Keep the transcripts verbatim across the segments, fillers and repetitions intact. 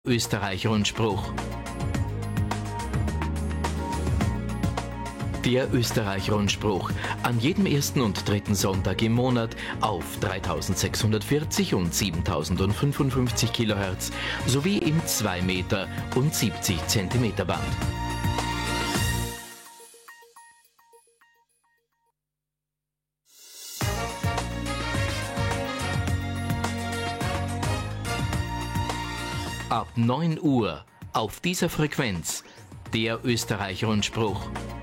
Österreich-Rundspruch. Der Österreich-Rundspruch. An jedem ersten und dritten Sonntag im Monat auf dreitausendsechshundertvierzig und siebentausendfünfundfünfzig Kilohertz sowie im zwei Meter und siebzig Zentimeter Band. Ab neun Uhr auf dieser Frequenz der Österreich-Rundspruch.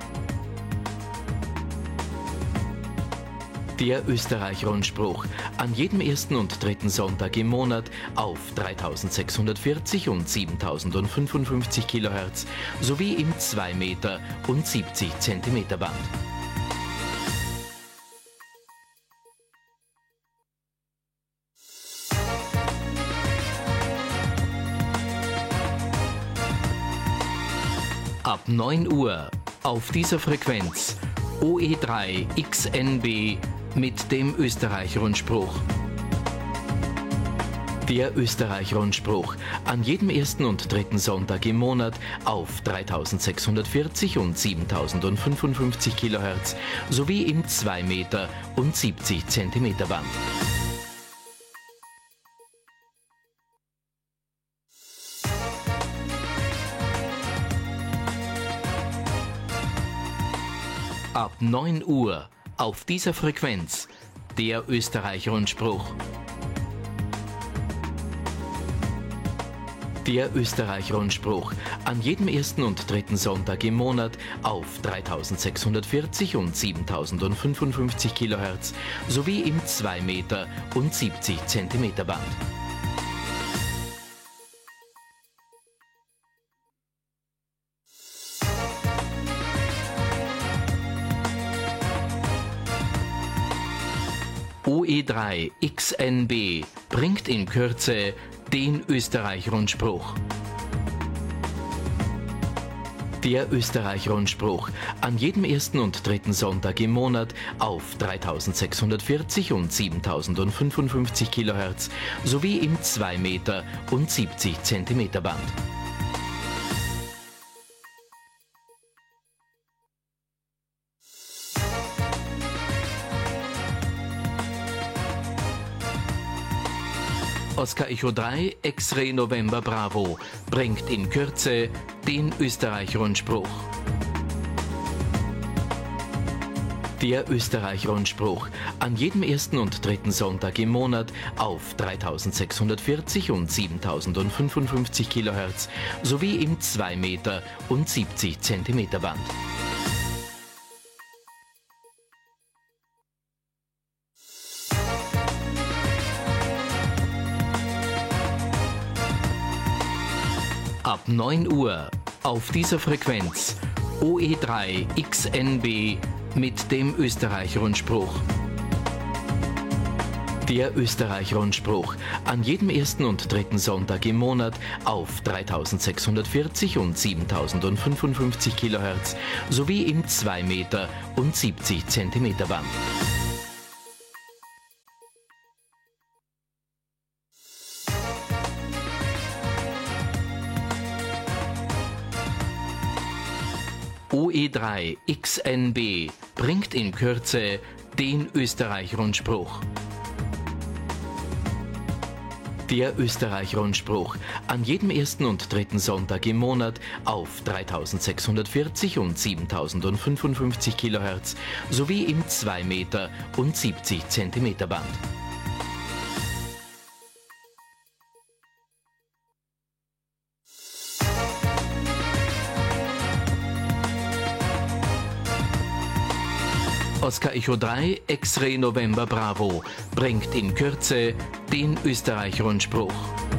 Der Österreich-Rundspruch. An jedem ersten und dritten Sonntag im Monat auf dreitausendsechshundertvierzig und siebentausendfünfundfünfzig Kilohertz sowie im zwei Meter und siebzig Zentimeter Band. Ab neun Uhr auf dieser Frequenz O E drei X N B mit dem Österreich-Rundspruch. Der Österreich-Rundspruch. An jedem ersten und dritten Sonntag im Monat auf dreitausendsechshundertvierzig und siebentausendfünfundfünfzig Kilohertz sowie im zwei Meter und siebzig Zentimeter Band. Ab neun Uhr auf dieser Frequenz der Österreich-Rundspruch. Der Österreich-Rundspruch. An jedem ersten und dritten Sonntag im Monat auf dreitausendsechshundertvierzig und siebentausendfünfundfünfzig Kilohertz sowie im zwei Meter und siebzig Zentimeter Band. O E drei X N B bringt in Kürze den Österreich-Rundspruch. Der Österreich-Rundspruch. An jedem ersten und dritten Sonntag im Monat auf dreitausendsechshundertvierzig und siebentausendfünfundfünfzig Kilohertz sowie im zwei Meter und siebzig Zentimeter Band. Oscar Echo drei X-Ray November Bravo bringt in Kürze den Österreich-Rundspruch. Der Österreich-Rundspruch. An jedem ersten und dritten Sonntag im Monat auf dreitausendsechshundertvierzig und siebentausendfünfundfünfzig Kilohertz sowie im zwei Meter und siebzig Zentimeter Band. Ab neun Uhr auf dieser Frequenz O E drei X N B mit dem Österreich-Rundspruch. Der Österreich-Rundspruch. An jedem ersten und dritten Sonntag im Monat auf dreitausendsechshundertvierzig und siebentausendfünfundfünfzig Kilohertz sowie im zwei Meter und siebzig Zentimeter Band. O E drei X N B bringt in Kürze den Österreich-Rundspruch. Der Österreich-Rundspruch. An jedem ersten und dritten Sonntag im Monat auf dreitausendsechshundertvierzig und siebentausendfünfundfünfzig Kilohertz sowie im zwei Meter und siebzig Zentimeter Band. Oscar Echo drei X-Ray November Bravo bringt in Kürze den Österreich-Rundspruch.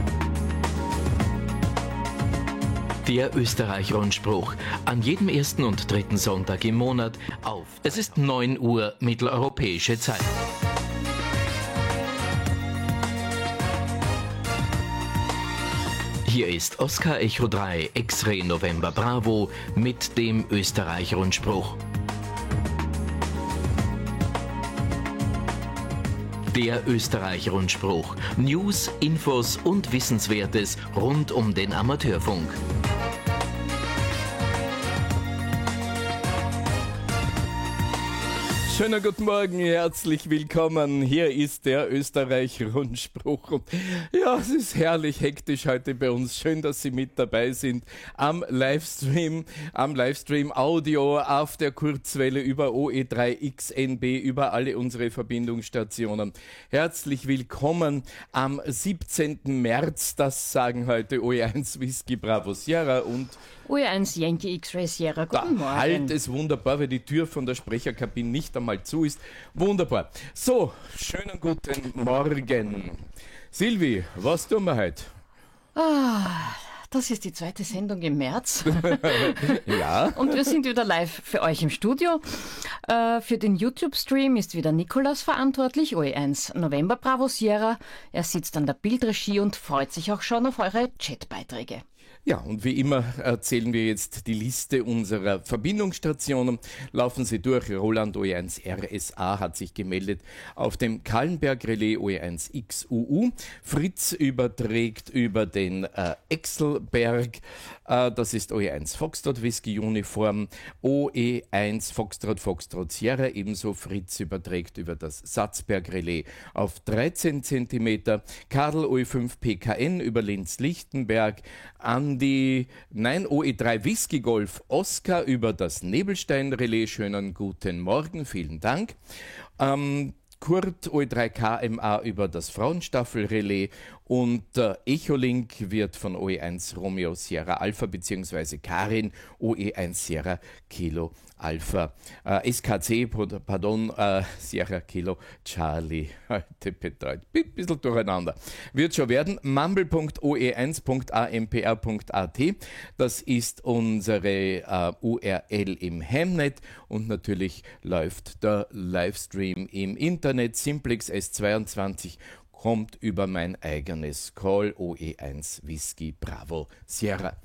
Der Österreich-Rundspruch. An jedem ersten und dritten Sonntag im Monat auf. Es ist neun Uhr mitteleuropäische Zeit. Hier ist Oscar Echo drei X-Ray November Bravo mit dem Österreich-Rundspruch. Der Österreich-Rundspruch. News, Infos und Wissenswertes rund um den Amateurfunk. Schönen guten Morgen, herzlich willkommen. Hier ist der Österreich-Rundspruch. Und ja, es ist herrlich hektisch heute bei uns. Schön, dass Sie mit dabei sind am Livestream, am Livestream Audio auf der Kurzwelle über O E drei X N B, über alle unsere Verbindungsstationen. Herzlich willkommen am siebzehnten März. Das sagen heute O E eins Whisky Bravo Sierra und O E eins Yankee X-Ray Sierra, guten da Morgen. Halt es wunderbar, weil die Tür von der Sprecherkabine nicht einmal zu ist. Wunderbar. So, schönen guten Morgen. Silvi, was tun wir heute? Ah, das ist die zweite Sendung im März. Ja. Und wir sind wieder live für euch im Studio. Äh, für den YouTube-Stream ist wieder Nikolaus verantwortlich, O E eins November Bravo Sierra. Er sitzt an der Bildregie und freut sich auch schon auf eure Chatbeiträge. Ja, und wie immer erzählen wir jetzt die Liste unserer Verbindungsstationen. Laufen Sie durch. Roland O E eins R S A hat sich gemeldet auf dem Kahlenberg Relais O E eins X U U. Fritz überträgt über den äh, Exelberg. Äh, das ist O E eins Foxtrot Whisky Uniform. O E eins Foxtrot Foxtrot Sierra. Ebenso Fritz überträgt über das Satzberg Relais auf dreizehn Zentimeter. Kadel O E fünf P K N über Linz-Lichtenberg. An die, nein, O E drei Whisky Golf Oscar über das Nebelstein-Relais. Schönen guten Morgen, vielen Dank. Ähm, Kurt O E drei K M A über das Frauenstaffel-Relais und äh, Echolink wird von O E eins Romeo Sierra Alpha bzw. Karin O E eins Sierra Kilo Alpha äh, S K C, pardon, äh, Sierra Kilo Charlie, heute betreut, ein bisschen durcheinander, wird schon werden. mumble punkt o e eins punkt a m p r punkt a t, das ist unsere äh, U R L im Hemnet und natürlich läuft der Livestream im Internet. Simplex S zweiundzwanzig kommt über mein eigenes Call O E eins Whisky Bravo Sierra.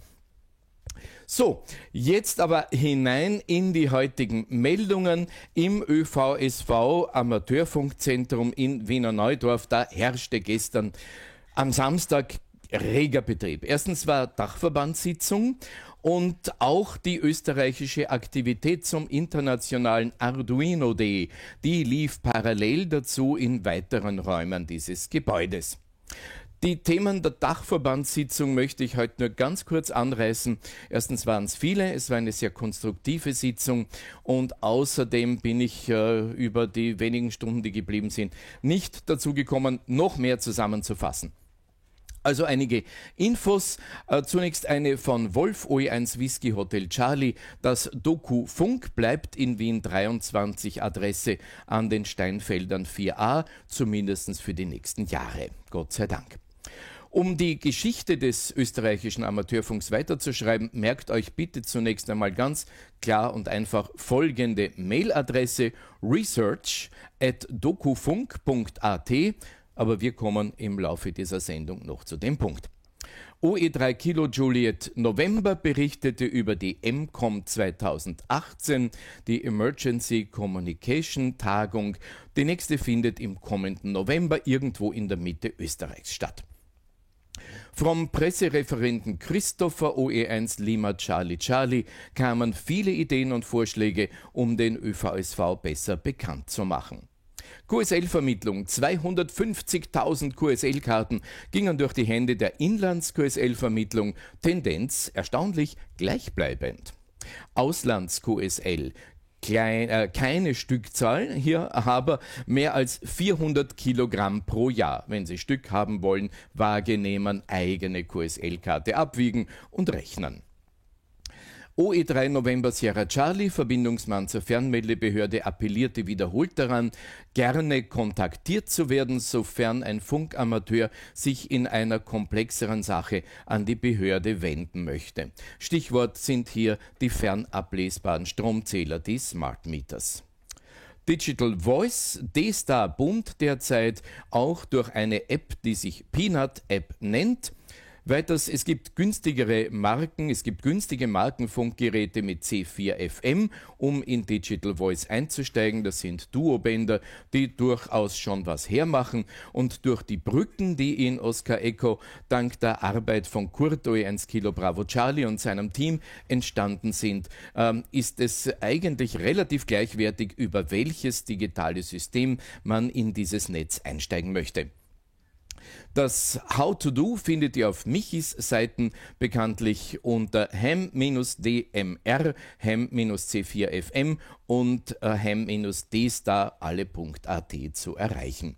So, jetzt aber hinein in die heutigen Meldungen im Ö V S V Amateurfunkzentrum in Wiener Neudorf. Da herrschte gestern am Samstag reger Betrieb. Erstens war Dachverbandssitzung und auch die österreichische Aktivität zum internationalen Arduino Day, die lief parallel dazu in weiteren Räumen dieses Gebäudes. Die Themen der Dachverbandssitzung möchte ich heute nur ganz kurz anreißen. Erstens waren es viele, es war eine sehr konstruktive Sitzung und außerdem bin ich äh, über die wenigen Stunden, die geblieben sind, nicht dazu gekommen, noch mehr zusammenzufassen. Also einige Infos. Äh, zunächst eine von Wolf O E eins Whisky Hotel Charlie. Das Doku Funk bleibt in Wien dreiundzwanzig Adresse an den Steinfeldern vier a, zumindest für die nächsten Jahre. Gott sei Dank. Um die Geschichte des österreichischen Amateurfunks weiterzuschreiben, merkt euch bitte zunächst einmal ganz klar und einfach folgende Mailadresse: research at dokufunk punkt a t. Aber wir kommen im Laufe dieser Sendung noch zu dem Punkt. O E drei Kilo Juliet November berichtete über die M COM zweitausendachtzehn, die Emergency Communication Tagung. Die nächste findet im kommenden November irgendwo in der Mitte Österreichs statt. Vom Pressereferenten Christopher O E eins Lima Charlie Charlie kamen viele Ideen und Vorschläge, um den Ö V S V besser bekannt zu machen. Q S L-Vermittlung. zweihundertfünfzigtausend Q S L-Karten gingen durch die Hände der Inlands-Q S L-Vermittlung. Tendenz erstaunlich gleichbleibend. Auslands-Q S L. Klein, äh, keine Stückzahl, hier aber mehr als vierhundert Kilogramm pro Jahr. Wenn Sie Stück haben wollen, Waage nehmen, eigene Q S L-Karte abwiegen und rechnen. O E drei November Sierra Charlie, Verbindungsmann zur Fernmeldebehörde, appellierte wiederholt daran, gerne kontaktiert zu werden, sofern ein Funkamateur sich in einer komplexeren Sache an die Behörde wenden möchte. Stichwort sind hier die fernablesbaren Stromzähler, die Smart Meters. Digital Voice, D-Star boomt derzeit auch durch eine App, die sich Peanut App nennt. Weiters, es gibt günstigere Marken, es gibt günstige Markenfunkgeräte mit C vier F M, um in Digital Voice einzusteigen. Das sind Duo-Bänder, die durchaus schon was hermachen. Und durch die Brücken, die in Oscar Echo dank der Arbeit von Kurt O E eins Kilo Bravo Charlie und seinem Team entstanden sind, ähm, ist es eigentlich relativ gleichwertig, über welches digitale System man in dieses Netz einsteigen möchte. Das How to Do findet ihr auf Michis Seiten, bekanntlich unter ham-D M R, ham-C vier F M und äh, ham-D-Star alle.at zu erreichen.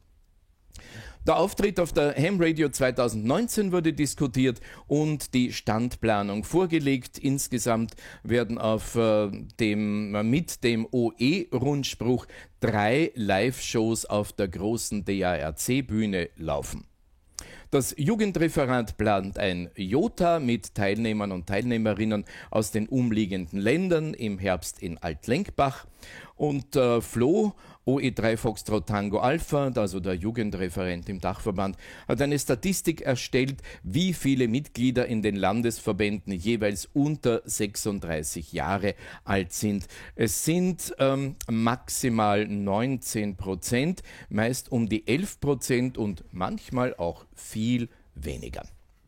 Der Auftritt auf der Ham Radio zwanzig neunzehn wurde diskutiert und die Standplanung vorgelegt. Insgesamt werden auf äh, dem, mit dem O E-Rundspruch drei Live-Shows auf der großen D A R C-Bühne laufen. Das Jugendreferat plant ein Jota mit Teilnehmern und Teilnehmerinnen aus den umliegenden Ländern im Herbst in Altlenkbach. Und äh, Flo, O E drei Foxtrot Tango Alpha, also der Jugendreferent im Dachverband, hat eine Statistik erstellt, wie viele Mitglieder in den Landesverbänden jeweils unter sechsunddreißig Jahre alt sind. Es sind ähm, maximal neunzehn Prozent, meist um die elf Prozent und manchmal auch viel weniger.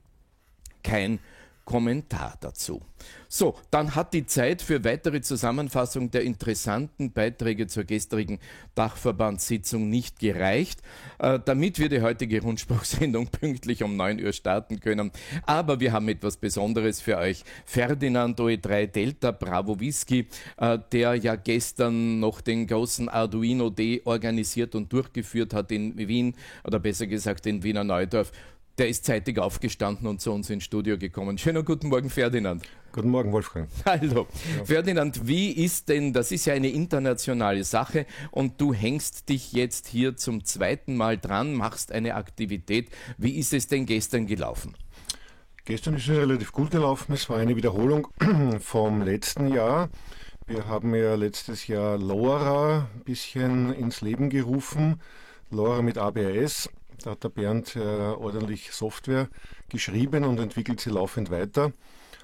Kein Kommentar dazu. So, dann hat die Zeit für weitere Zusammenfassung der interessanten Beiträge zur gestrigen Dachverbandssitzung nicht gereicht, äh, damit wir die heutige Rundspruchsendung pünktlich um neun Uhr starten können. Aber wir haben etwas Besonderes für euch. Ferdinand O E drei Delta Bravo Whisky, äh, der ja gestern noch den großen Arduino D organisiert und durchgeführt hat in Wien, oder besser gesagt in Wiener Neudorf. Der ist zeitig aufgestanden und zu uns ins Studio gekommen. Schönen guten Morgen, Ferdinand. Guten Morgen, Wolfgang. Hallo. Ja. Ferdinand, wie ist denn, das ist ja eine internationale Sache und du hängst dich jetzt hier zum zweiten Mal dran, machst eine Aktivität. Wie ist es denn gestern gelaufen? Gestern ist es relativ gut gelaufen. Es war eine Wiederholung vom letzten Jahr. Wir haben ja letztes Jahr LoRa ein bisschen ins Leben gerufen. LoRa mit A B S. Da hat der Bernd äh, ordentlich Software geschrieben und entwickelt sie laufend weiter.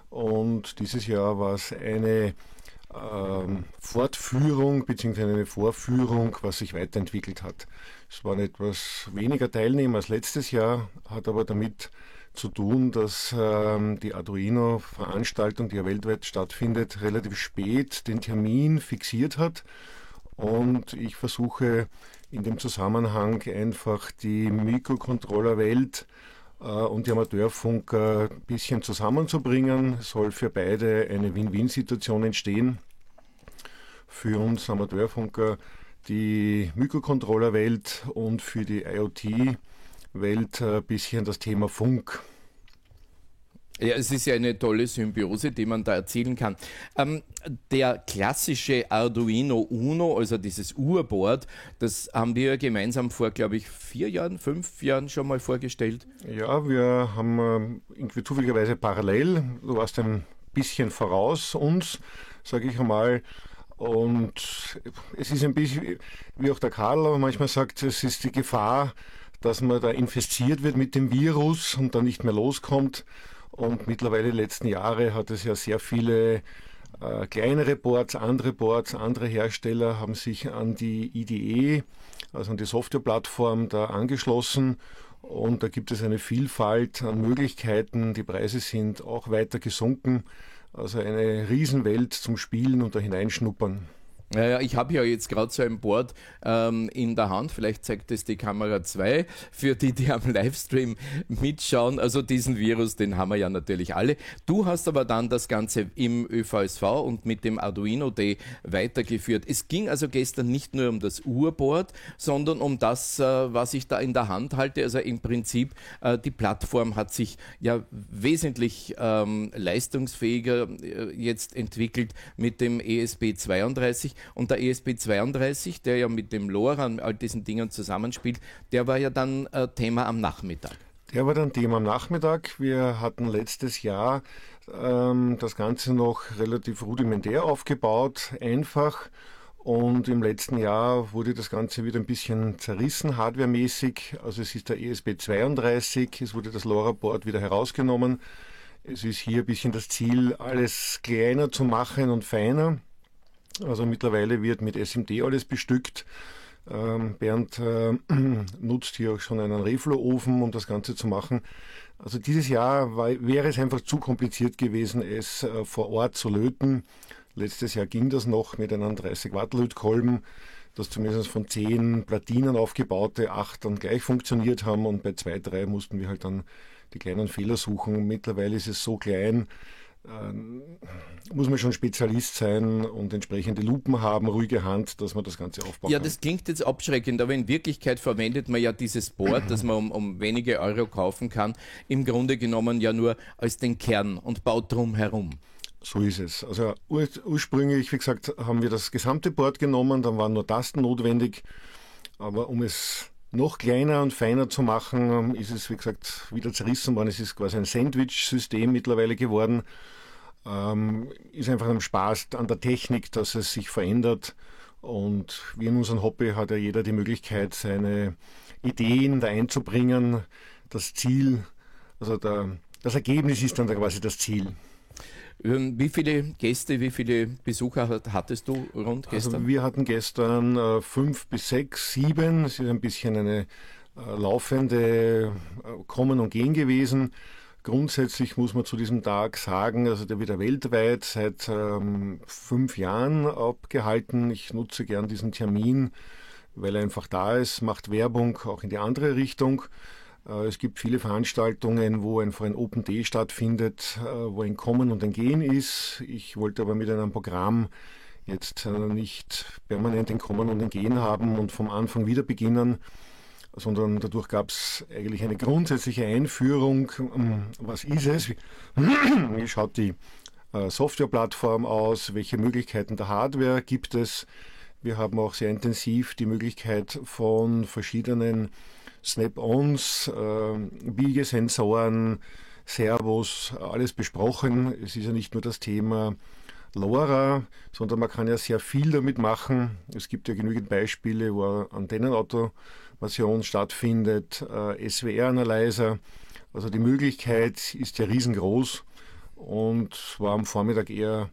Und dieses Jahr war es eine ähm, Fortführung bzw. eine Vorführung, was sich weiterentwickelt hat. Es waren etwas weniger Teilnehmer als letztes Jahr, hat aber damit zu tun, dass ähm, die Arduino-Veranstaltung, die ja weltweit stattfindet, relativ spät den Termin fixiert hat. Und ich versuche in dem Zusammenhang einfach die Mikrocontroller-Welt äh, und die Amateurfunker ein bisschen zusammenzubringen. Es soll für beide eine Win-Win-Situation entstehen. Für uns Amateurfunker die Mikrocontroller-Welt und für die IoT-Welt ein bisschen das Thema Funk. Ja, es ist ja eine tolle Symbiose, die man da erzielen kann. Ähm, der klassische Arduino Uno, also dieses Urboard, das haben wir gemeinsam vor, glaube ich, vier Jahren, fünf Jahren schon mal vorgestellt. Ja, wir haben äh, irgendwie zufälligerweise parallel, du warst ein bisschen voraus uns, sage ich einmal. Und es ist ein bisschen, wie auch der Karl aber manchmal sagt, es ist die Gefahr, dass man da infiziert wird mit dem Virus und dann nicht mehr loskommt. Und mittlerweile, die letzten Jahre, hat es ja sehr viele äh, kleinere Boards, andere Boards, andere Hersteller haben sich an die I D E, also an die Softwareplattform, da angeschlossen. Und da gibt es eine Vielfalt an Möglichkeiten. Die Preise sind auch weiter gesunken. Also eine Riesenwelt zum Spielen und da hineinschnuppern. Naja, ich habe ja jetzt gerade so ein Board ähm, in der Hand, vielleicht zeigt es die Kamera zwei, für die, die am Livestream mitschauen. Also diesen Virus, den haben wir ja natürlich alle. Du hast aber dann das Ganze im Ö V S V und mit dem Arduino D weitergeführt. Es ging also gestern nicht nur um das Urboard, sondern um das, äh, was ich da in der Hand halte. Also im Prinzip, äh, die Plattform hat sich ja wesentlich ähm, leistungsfähiger äh, jetzt entwickelt mit dem E S P zweiunddreißig. Und der E S P zweiunddreißig, der ja mit dem LoRa und all diesen Dingen zusammenspielt, der war ja dann äh, Thema am Nachmittag. Der war dann Thema am Nachmittag. Wir hatten letztes Jahr ähm, das Ganze noch relativ rudimentär aufgebaut, einfach. Und im letzten Jahr wurde das Ganze wieder ein bisschen zerrissen, hardwaremäßig. Also es ist der E S P zweiunddreißig, es wurde das LoRa-Board wieder herausgenommen. Es ist hier ein bisschen das Ziel, alles kleiner zu machen und feiner. Also mittlerweile wird mit S M D alles bestückt. Ähm, Bernd äh, nutzt hier auch schon einen Reflo-Ofen, um das Ganze zu machen. Also dieses Jahr war, wäre es einfach zu kompliziert gewesen, es äh, vor Ort zu löten. Letztes Jahr ging das noch mit einem dreißig Watt Lötkolben, das zumindest von zehn Platinen aufgebaute acht dann gleich funktioniert haben, und bei zwei, drei mussten wir halt dann die kleinen Fehler suchen. Mittlerweile ist es so klein, äh, muss man schon Spezialist sein und entsprechende Lupen haben, ruhige Hand, dass man das Ganze aufbaut. Ja, das klingt jetzt abschreckend, aber in Wirklichkeit verwendet man ja dieses Board, das man um, um wenige Euro kaufen kann, im Grunde genommen ja nur als den Kern und baut drum herum. So ist es. Also ur ursprünglich, wie gesagt, haben wir das gesamte Board genommen, dann waren nur Tasten notwendig, aber um es noch kleiner und feiner zu machen, ist es, wie gesagt, wieder zerrissen worden. Es ist quasi ein Sandwich-System mittlerweile geworden. Ähm, ist einfach ein Spaß an der Technik, dass es sich verändert, und wie in unserem Hobby hat ja jeder die Möglichkeit, seine Ideen da einzubringen. Das Ziel, also der, das Ergebnis ist dann da quasi das Ziel. Wie viele Gäste, wie viele Besucher hattest du rund gestern? Also wir hatten gestern äh, fünf bis sechs, sieben. Es ist ein bisschen eine äh, laufende äh, Kommen und Gehen gewesen. Grundsätzlich muss man zu diesem Tag sagen, also der wird ja weltweit seit ähm, fünf Jahren abgehalten. Ich nutze gern diesen Termin, weil er einfach da ist, macht Werbung auch in die andere Richtung. Es gibt viele Veranstaltungen, wo einfach ein Open Day stattfindet, wo ein Kommen und ein Gehen ist. Ich wollte aber mit einem Programm jetzt nicht permanent ein Kommen und ein Gehen haben und vom Anfang wieder beginnen, sondern dadurch gab es eigentlich eine grundsätzliche Einführung. Was ist es? Wie schaut die Softwareplattform aus? Welche Möglichkeiten der Hardware gibt es? Wir haben auch sehr intensiv die Möglichkeit von verschiedenen Snap-ons, äh, Biegesensoren, Servos, alles besprochen. Es ist ja nicht nur das Thema LoRa, sondern man kann ja sehr viel damit machen. Es gibt ja genügend Beispiele, wo Antennenautomation stattfindet, äh, S W R-Analyzer. Also die Möglichkeit ist ja riesengroß und war am Vormittag eher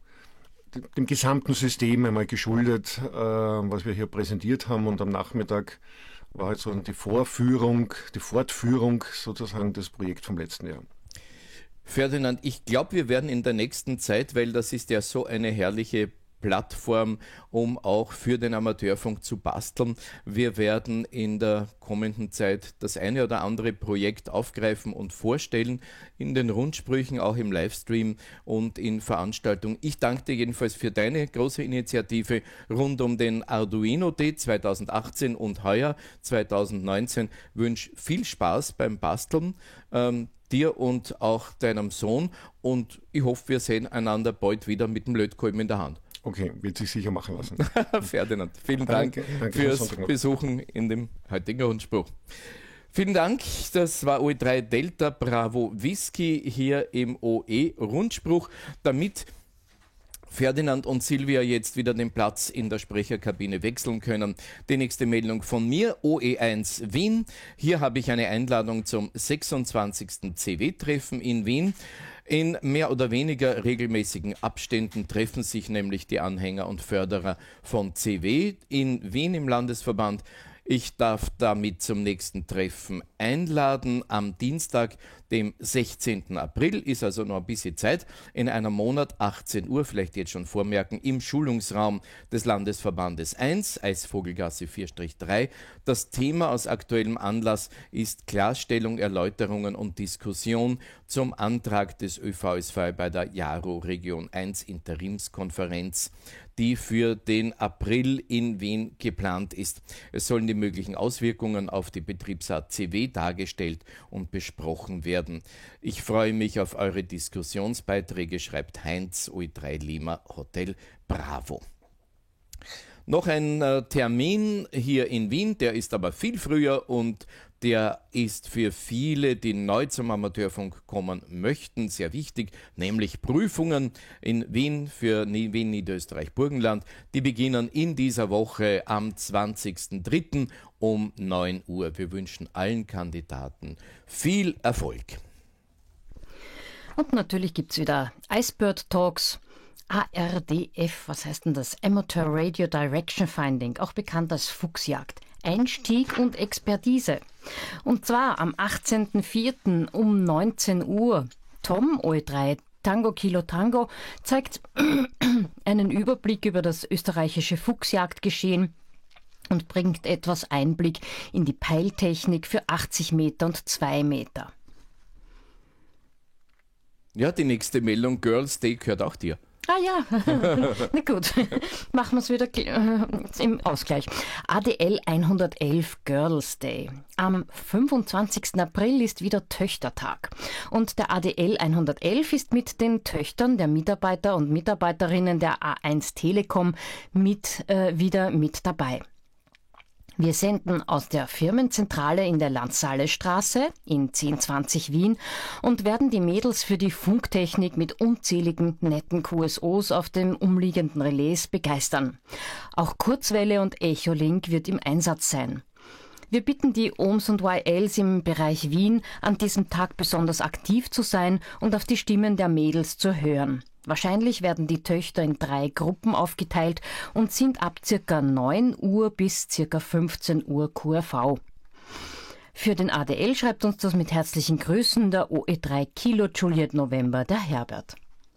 dem gesamten System einmal geschuldet, äh, was wir hier präsentiert haben, und am Nachmittag war halt so die Vorführung, die Fortführung sozusagen des Projekts vom letzten Jahr. Ferdinand, ich glaube, wir werden in der nächsten Zeit, weil das ist ja so eine herrliche Plattform, um auch für den Amateurfunk zu basteln. Wir werden in der kommenden Zeit das eine oder andere Projekt aufgreifen und vorstellen, in den Rundsprüchen, auch im Livestream und in Veranstaltungen. Ich danke dir jedenfalls für deine große Initiative rund um den Arduino Day zweitausendachtzehn und heuer zweitausendneunzehn. Wünsche viel Spaß beim Basteln. Ähm, dir und auch deinem Sohn, und ich hoffe, wir sehen einander bald wieder mit dem Lötkolben in der Hand. Okay, wird sich sicher machen lassen. Ferdinand, vielen Dank danke, danke fürs Besuchen in dem heutigen Rundspruch. Vielen Dank, das war O E drei Delta Bravo Whisky hier im O E-Rundspruch. Damit Ferdinand und Silvia jetzt wieder den Platz in der Sprecherkabine wechseln können. Die nächste Meldung von mir, O E eins Wien. Hier habe ich eine Einladung zum sechsundzwanzigsten C W-Treffen in Wien. In mehr oder weniger regelmäßigen Abständen treffen sich nämlich die Anhänger und Förderer von C W in Wien im Landesverband. Ich darf damit zum nächsten Treffen einladen. Am Dienstag, dem sechzehnten April, ist also noch ein bisschen Zeit, in einem Monat, achtzehn Uhr, vielleicht jetzt schon vormerken, im Schulungsraum des Landesverbandes eins, Eisvogelgasse vier drei. Das Thema aus aktuellem Anlass ist Klarstellung, Erläuterungen und Diskussion zum Antrag des Ö V S V bei der Jaro Region eins Interimskonferenz, die für den April in Wien geplant ist. Es sollen die möglichen Auswirkungen auf die Betriebsart C W dargestellt und besprochen werden. Ich freue mich auf eure Diskussionsbeiträge, schreibt Heinz, O E drei Lima Hotel Bravo. Noch ein äh, Termin hier in Wien, der ist aber viel früher und der ist für viele, die neu zum Amateurfunk kommen möchten, sehr wichtig, nämlich Prüfungen in Wien für Wien, Niederösterreich, Burgenland. Die beginnen in dieser Woche am zwanzigsten dritten um neun Uhr. Wir wünschen allen Kandidaten viel Erfolg. Und natürlich gibt es wieder Icebird Talks. A R D F, was heißt denn das? Amateur Radio Direction Finding, auch bekannt als Fuchsjagd. Einstieg und Expertise. Und zwar am achtzehnten vierten um neunzehn Uhr. Tom, O E drei Tango Kilo Tango, zeigt einen Überblick über das österreichische Fuchsjagdgeschehen und bringt etwas Einblick in die Peiltechnik für achtzig Meter und zwei Meter. Ja, die nächste Meldung, Girls Day, gehört auch dir. Ah ja, na gut, machen wir es wieder äh, im Ausgleich. A D L hundertelf Girls Day. Am fünfundzwanzigsten April ist wieder Töchtertag. Und der A D L hundertelf ist mit den Töchtern der Mitarbeiter und Mitarbeiterinnen der A eins Telekom mit, äh, wieder mit dabei. Wir senden aus der Firmenzentrale in der Landsallestraße in zehn zwanzig Wien und werden die Mädels für die Funktechnik mit unzähligen netten Q S Os auf den umliegenden Relais begeistern. Auch Kurzwelle und Echolink wird im Einsatz sein. Wir bitten die Ohms und Y Ls im Bereich Wien, an diesem Tag besonders aktiv zu sein und auf die Stimmen der Mädels zu hören. Wahrscheinlich werden die Töchter in drei Gruppen aufgeteilt und sind ab circa neun Uhr bis circa fünfzehn Uhr Q R V. Für den A D L schreibt uns das mit herzlichen Grüßen der O E drei Kilo Juliet November, der Herbert.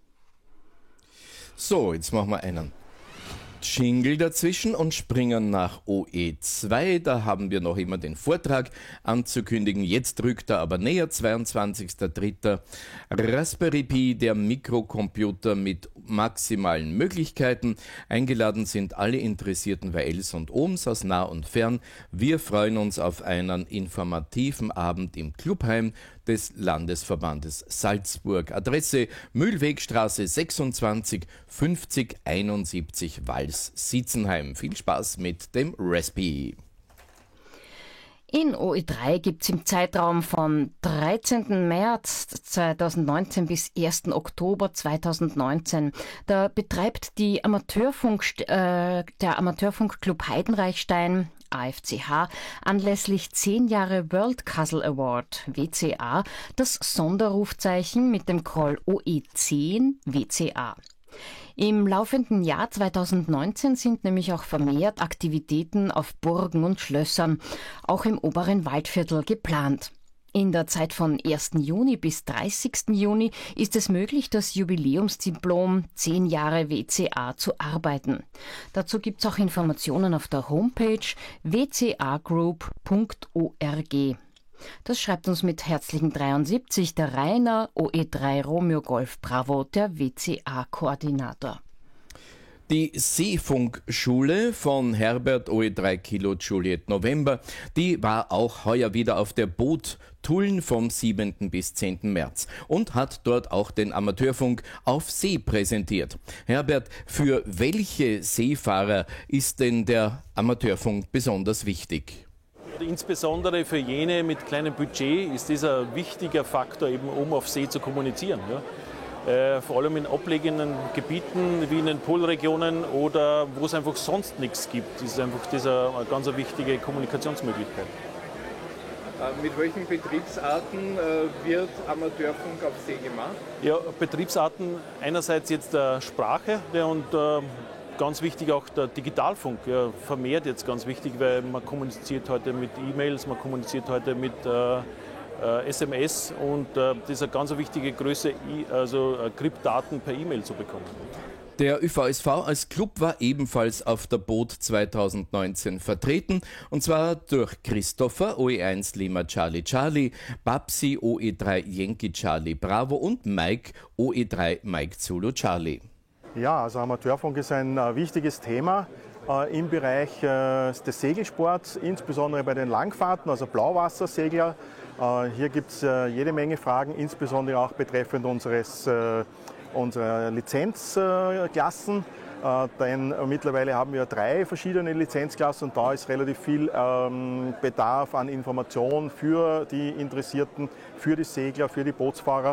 So, jetzt machen wir einen Jingle dazwischen und springen nach O E zwei. Da haben wir noch immer den Vortrag anzukündigen. Jetzt rückt er aber näher, zweiundzwanzigster dritter Raspberry Pi, der Mikrocomputer mit maximalen Möglichkeiten. Eingeladen sind alle interessierten Y Ls und Ohms aus nah und fern. Wir freuen uns auf einen informativen Abend im Clubheim des Landesverbandes Salzburg. Adresse Mühlwegstraße sechsundzwanzig fünfzig einundsiebzig Wals-Sitzenheim. Viel Spaß mit dem Raspi. In O E drei gibt es im Zeitraum von dreizehnten März zweitausendneunzehn bis ersten Oktober zweitausendneunzehn, da betreibt die Amateurfunk, äh, der Amateurfunkclub Heidenreichstein A F C H anlässlich zehn Jahre World Cuzzle Award W C A das Sonderrufzeichen mit dem Call O E zehn W C A. Im laufenden Jahr zweitausendneunzehn sind nämlich auch vermehrt Aktivitäten auf Burgen und Schlössern, auch im oberen Waldviertel, geplant. In der Zeit von ersten Juni bis dreißigsten Juni ist es möglich, das Jubiläumsdiplom zehn Jahre W C A zu arbeiten. Dazu gibt es auch Informationen auf der Homepage w c a group punkt org. Das schreibt uns mit herzlichen dreiundsiebzig der Rainer, O E drei Romeo Golf Bravo, der W C A-Koordinator. Die Seefunkschule von Herbert O E drei Kilo Juliet November, die war auch heuer wieder auf der Boot Tulln vom siebenten bis zehnten März und hat dort auch den Amateurfunk auf See präsentiert. Herbert, für welche Seefahrer ist denn der Amateurfunk besonders wichtig? Insbesondere für jene mit kleinem Budget ist dieser wichtiger Faktor, eben um auf See zu kommunizieren. Ja. Äh, vor allem in abgelegenen Gebieten wie in den Polregionen oder wo es einfach sonst nichts gibt, ist einfach dieser eine ganz wichtige Kommunikationsmöglichkeit. Äh, mit welchen Betriebsarten äh, wird Amateurfunk auf See gemacht? Ja, Betriebsarten einerseits jetzt der Sprache ja, und äh, ganz wichtig auch der Digitalfunk, ja, vermehrt jetzt ganz wichtig, weil man kommuniziert heute mit E-Mails, man kommuniziert heute mit äh, äh, S M S und äh, das ist eine ganz wichtige Größe, also äh, Kryptdaten per E-Mail zu bekommen. Der Ö V S V als Club war ebenfalls auf der Boot zweitausendneunzehn vertreten, und zwar durch Christopher O E eins Lima Charlie Charlie, Babsi O E drei Yankee Charlie Bravo und Mike O E drei Mike Zulu Charlie. Ja, also Amateurfunk ist ein äh, wichtiges Thema äh, im Bereich äh, des Segelsports, insbesondere bei den Langfahrten, also Blauwassersegler. Hier gibt es jede Menge Fragen, insbesondere auch betreffend unseres, unserer Lizenzklassen. Denn mittlerweile haben wir drei verschiedene Lizenzklassen und da ist relativ viel Bedarf an Information für die Interessierten, für die Segler, für die Bootsfahrer.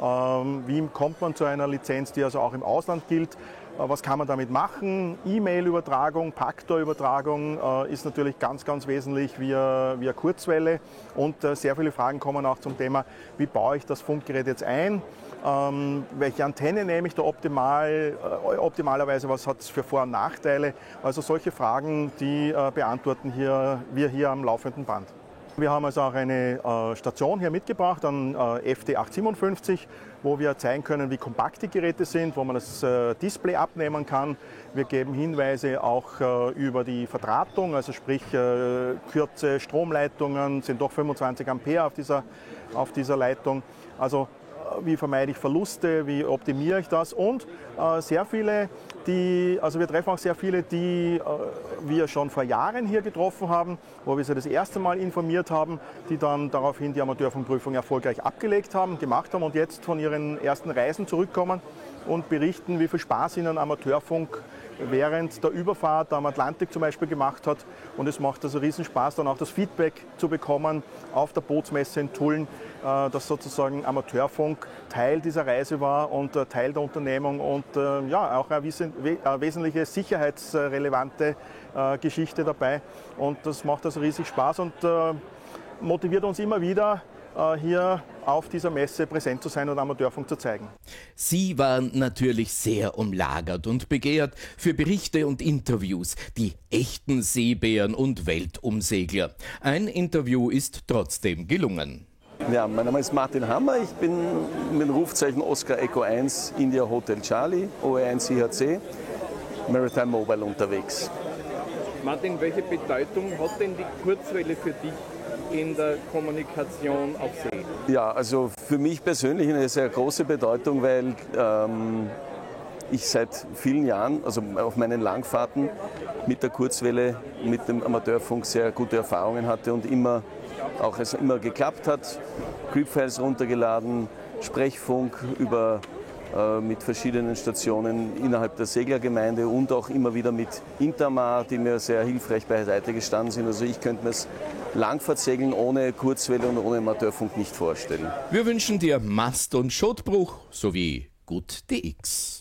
Wie kommt man zu einer Lizenz, die also auch im Ausland gilt? Was kann man damit machen? E-Mail-Übertragung, Paktor-Übertragung äh, ist natürlich ganz, ganz wesentlich via, via Kurzwelle. Und äh, sehr viele Fragen kommen auch zum Thema, wie baue ich das Funkgerät jetzt ein? Ähm, welche Antenne nehme ich da optimal, äh, optimalerweise? Was hat es für Vor- und Nachteile? Also solche Fragen, die äh, beantworten hier, wir hier am laufenden Band. Wir haben also auch eine äh, Station hier mitgebracht, ein äh, F D achthundertsiebenundfünfzig, wo wir zeigen können, wie kompakt die Geräte sind, wo man das äh, Display abnehmen kann. Wir geben Hinweise auch äh, über die Verdrahtung, also sprich äh, kurze Stromleitungen, sind doch fünfundzwanzig Ampere auf dieser, auf dieser Leitung. Also wie vermeide ich Verluste, wie optimiere ich das und äh, sehr viele, die, also wir treffen auch sehr viele, die äh, wir schon vor Jahren hier getroffen haben, wo wir sie das erste Mal informiert haben, die dann daraufhin die Amateurfunkprüfung erfolgreich abgelegt haben, gemacht haben und jetzt von ihren ersten Reisen zurückkommen und berichten, wie viel Spaß ihnen Amateurfunk während der Überfahrt am Atlantik zum Beispiel gemacht hat. Und es macht also riesen Spaß, dann auch das Feedback zu bekommen auf der Bootsmesse in Tulln, dass sozusagen Amateurfunk Teil dieser Reise war und Teil der Unternehmung und ja, auch eine wesentliche sicherheitsrelevante Geschichte dabei. Und das macht also riesig Spaß und motiviert uns immer wieder, hier auf dieser Messe präsent zu sein und Amateurfunk zu zeigen. Sie waren natürlich sehr umlagert und begehrt für Berichte und Interviews, die echten Seebären und Weltumsegler. Ein Interview ist trotzdem gelungen. Ja, mein Name ist Martin Hammer, ich bin mit dem Rufzeichen Oscar Echo eins India Hotel Charlie, O E eins I H C, Maritime Mobile unterwegs. Martin, welche Bedeutung hat denn die Kurzwelle für dich in der Kommunikation auf See? Ja, also für mich persönlich eine sehr große Bedeutung, weil ähm, ich seit vielen Jahren, also auf meinen Langfahrten mit der Kurzwelle, mit dem Amateurfunk sehr gute Erfahrungen hatte und immer auch es immer geklappt hat. Creepfiles runtergeladen, Sprechfunk über äh, mit verschiedenen Stationen innerhalb der Seglergemeinde und auch immer wieder mit Intermar, die mir sehr hilfreich beiseite gestanden sind. Also ich könnte mir das Langfahrtsegeln ohne Kurzwelle und ohne Amateurfunk nicht vorstellen. Wir wünschen dir Mast- und Schotbruch sowie gut D X.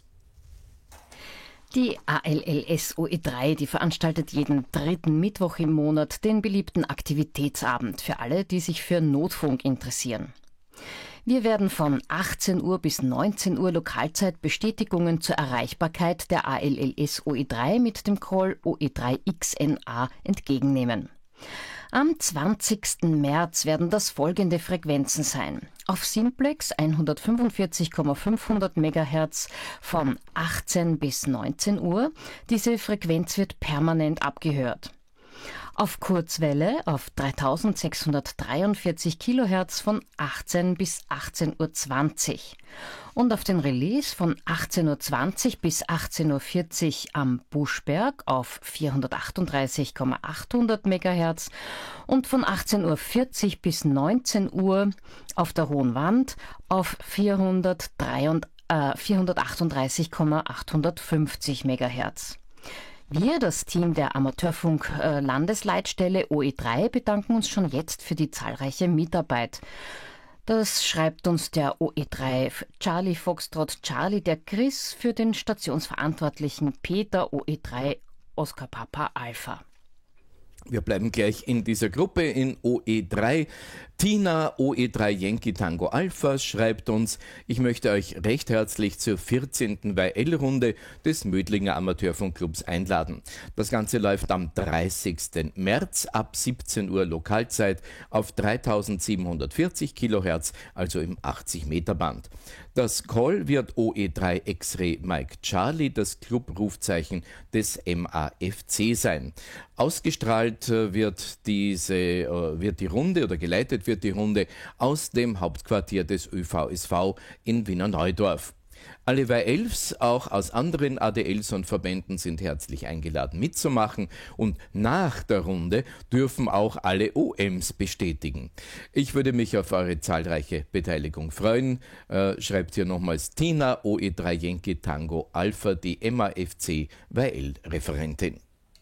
Die A L L S O E drei, die veranstaltet jeden dritten Mittwoch im Monat den beliebten Aktivitätsabend für alle, die sich für Notfunk interessieren. Wir werden von achtzehn Uhr bis neunzehn Uhr Lokalzeit Bestätigungen zur Erreichbarkeit der A L L S O E drei mit dem Call O E drei X N A entgegennehmen. Am zwanzigsten März werden das folgende Frequenzen sein. Auf Simplex hundertfünfundvierzig Komma fünfhundert Megahertz von achtzehn bis neunzehn Uhr. Diese Frequenz wird permanent abgehört. Auf Kurzwelle auf dreitausendsechshundertdreiundvierzig Kilohertz von achtzehn bis achtzehn Uhr zwanzig und auf den Relais von achtzehn Uhr zwanzig bis achtzehn Uhr vierzig am Buschberg auf vierhundertachtunddreißig Komma achthundert Megahertz und von achtzehn Uhr vierzig bis neunzehn Uhr auf der Hohen Wand auf vierhundertachtunddreißig Komma achthundertfünfzig Megahertz. Wir, das Team der Amateurfunk-Landesleitstelle O E drei, bedanken uns schon jetzt für die zahlreiche Mitarbeit. Das schreibt uns der O E drei Charlie Foxtrot Charlie, der Chris für den Stationsverantwortlichen Peter O E drei Oscar Papa Alpha. Wir bleiben gleich in dieser Gruppe in O E drei. Tina O E drei Yankee Tango Alpha schreibt uns, ich möchte euch recht herzlich zur vierzehnten Y L-Runde des Mödlinger Amateurfunkclubs einladen. Das Ganze läuft am dreißigsten März ab siebzehn Uhr Lokalzeit auf dreitausendsiebenhundertvierzig Kilohertz, also im achtzig Meter Band. Das Call wird O E drei X-Ray Mike Charlie, das Clubrufzeichen des M A F C sein. Ausgestrahlt wird diese, wird die Runde oder geleitet wird die Runde aus dem Hauptquartier des Ö V S V in Wiener Neudorf. Alle Y elfs, auch aus anderen A D Ls und Verbänden, sind herzlich eingeladen mitzumachen und nach der Runde dürfen auch alle O Ms bestätigen. Ich würde mich auf eure zahlreiche Beteiligung freuen. Äh, schreibt hier nochmals Tina, O E drei Yankee Tango Alpha, die M A F C Y L-Referentin.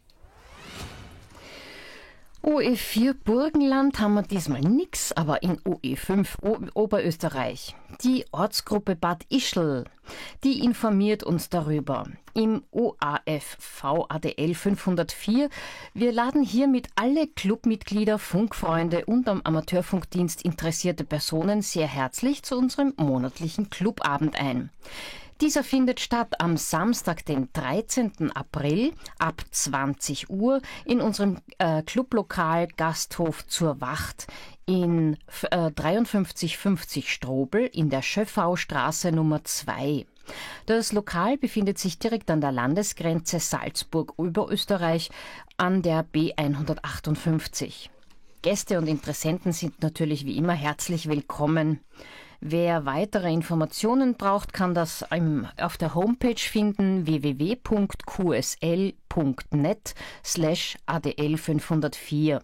O E vier Burgenland haben wir diesmal nix, aber in O E fünf o- Oberösterreich. Die Ortsgruppe Bad Ischl, die informiert uns darüber. Im O A F V A D L fünfhundertvier. Wir laden hiermit alle Clubmitglieder, Funkfreunde und am Amateurfunkdienst interessierte Personen sehr herzlich zu unserem monatlichen Clubabend ein. Dieser findet statt am Samstag, den dreizehnten April ab zwanzig Uhr in unserem äh, Clublokal Gasthof zur Wacht in äh, dreiundfünfzig fünfzig Strobel in der Schöffaustraße Nummer zwei. Das Lokal befindet sich direkt an der Landesgrenze Salzburg-Oberösterreich an der B hundertachtundfünfzig. Gäste und Interessenten sind natürlich wie immer herzlich willkommen. Wer weitere Informationen braucht, kann das im, auf der Homepage finden w w w punkt q s l punkt net slash A D L fünfhundertvier.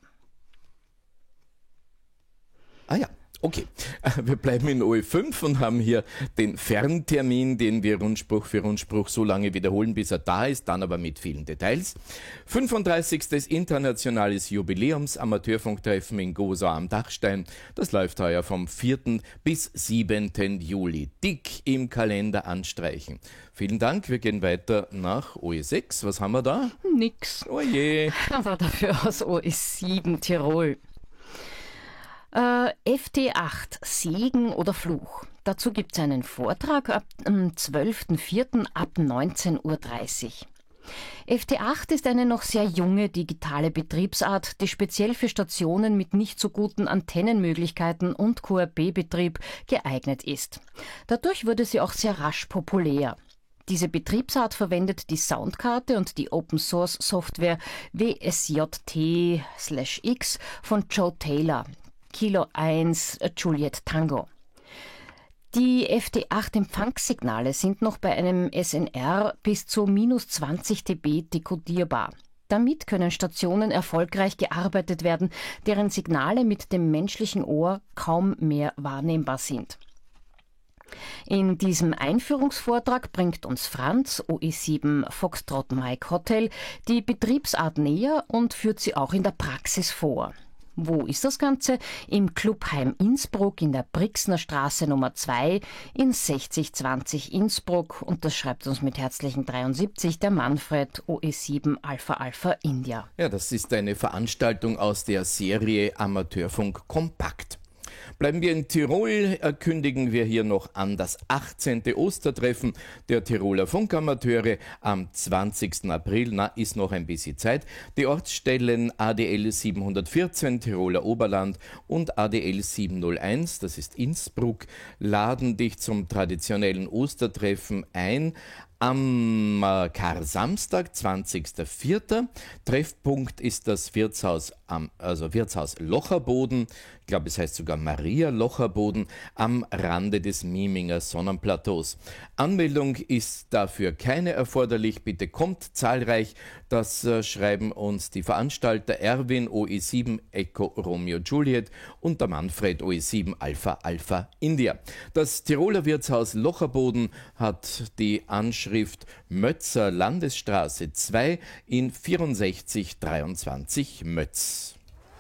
Ah ja, okay. Wir bleiben in O E fünf und haben hier den Ferntermin, den wir Rundspruch für Rundspruch so lange wiederholen, bis er da ist, dann aber mit vielen Details. fünfunddreißigstes internationales Jubiläums-Amateurfunktreffen in Gosau am Dachstein. Das läuft heuer vom vierten bis siebenten Juli. Dick im Kalender anstreichen. Vielen Dank, wir gehen weiter nach O E sechs. Was haben wir da? Nix. Oh je. Aber dafür aus O E sieben Tirol. Äh, F T acht, Segen oder Fluch. Dazu gibt es einen Vortrag ab, am zwölften vierten ab neunzehn Uhr dreißig. F T acht ist eine noch sehr junge digitale Betriebsart, die speziell für Stationen mit nicht so guten Antennenmöglichkeiten und Q R B-Betrieb geeignet ist. Dadurch wurde sie auch sehr rasch populär. Diese Betriebsart verwendet die Soundkarte und die Open-Source-Software W S J T X von Joe Taylor. Kilo eins Juliet Tango. Die F T acht Empfangssignale sind noch bei einem S N R bis zu minus zwanzig dB dekodierbar. Damit können Stationen erfolgreich gearbeitet werden, deren Signale mit dem menschlichen Ohr kaum mehr wahrnehmbar sind. In diesem Einführungsvortrag bringt uns Franz, O E sieben Foxtrot Mike Hotel, die Betriebsart näher und führt sie auch in der Praxis vor. Wo ist das Ganze? Im Clubheim Innsbruck in der Brixner Straße Nummer zwei in sechzig zwanzig Innsbruck, und das schreibt uns mit herzlichen dreiundsiebzig der Manfred, O E sieben Alpha Alpha India. Ja, das ist eine Veranstaltung aus der Serie Amateurfunk Kompakt. Bleiben wir in Tirol, kündigen wir hier noch an das achtzehnte Ostertreffen der Tiroler Funkamateure am zwanzigsten April. Na, ist noch ein bisschen Zeit. Die Ortsstellen A D L siebenhundertvierzehn Tiroler Oberland und A D L siebenhunderteins, das ist Innsbruck, laden dich zum traditionellen Ostertreffen ein. Am äh, Kar-Samstag, zwanzigsten vierten Treffpunkt ist das Wirtshaus, am, also Wirtshaus Locherboden, ich glaube es heißt sogar Maria Locherboden, am Rande des Mieminger Sonnenplateaus. Anmeldung ist dafür keine erforderlich, bitte kommt zahlreich, das äh, schreiben uns die Veranstalter Erwin, O E sieben Echo Romeo Juliet und der Manfred, O E sieben Alpha Alpha India. Das Tiroler Wirtshaus Locherboden hat die Anschrift Mötzer Landesstraße zwei in vierundsechzig dreiundzwanzig Mötz.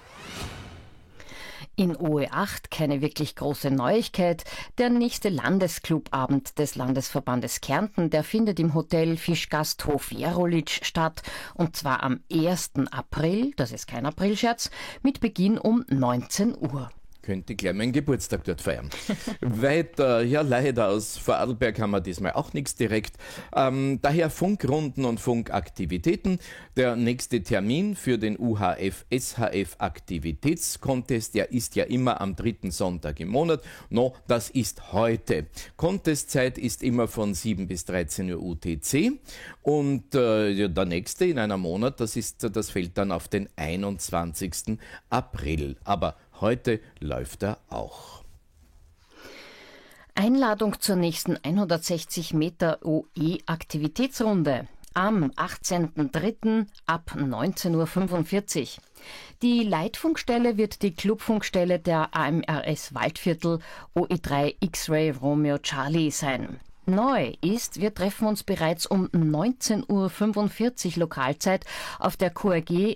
In O E acht keine wirklich große Neuigkeit. Der nächste Landesclubabend des Landesverbandes Kärnten, der findet im Hotel Fischgasthof Jerolitsch statt, und zwar am ersten April, das ist kein Aprilscherz, mit Beginn um neunzehn Uhr. Könnte gleich meinen Geburtstag dort feiern. Weiter, ja leider, aus Vorarlberg haben wir diesmal auch nichts direkt. Ähm, daher Funkrunden und Funkaktivitäten. Der nächste Termin für den U H F S H F Aktivitätskontest, der ist ja immer am dritten Sonntag im Monat. No, das ist heute. Contestzeit ist immer von sieben bis dreizehn Uhr U T C. Und äh, der nächste in einem Monat, das, ist, das fällt dann auf den einundzwanzigsten April. Aber heute läuft er auch. Einladung zur nächsten hundertsechzig Meter O E-Aktivitätsrunde am achtzehnten dritten ab neunzehn Uhr fünfundvierzig. Die Leitfunkstelle wird die Clubfunkstelle der A M R S Waldviertel O E drei X-Ray Romeo Charlie sein. Neu ist, wir treffen uns bereits um neunzehn Uhr fünfundvierzig Lokalzeit auf der Q R G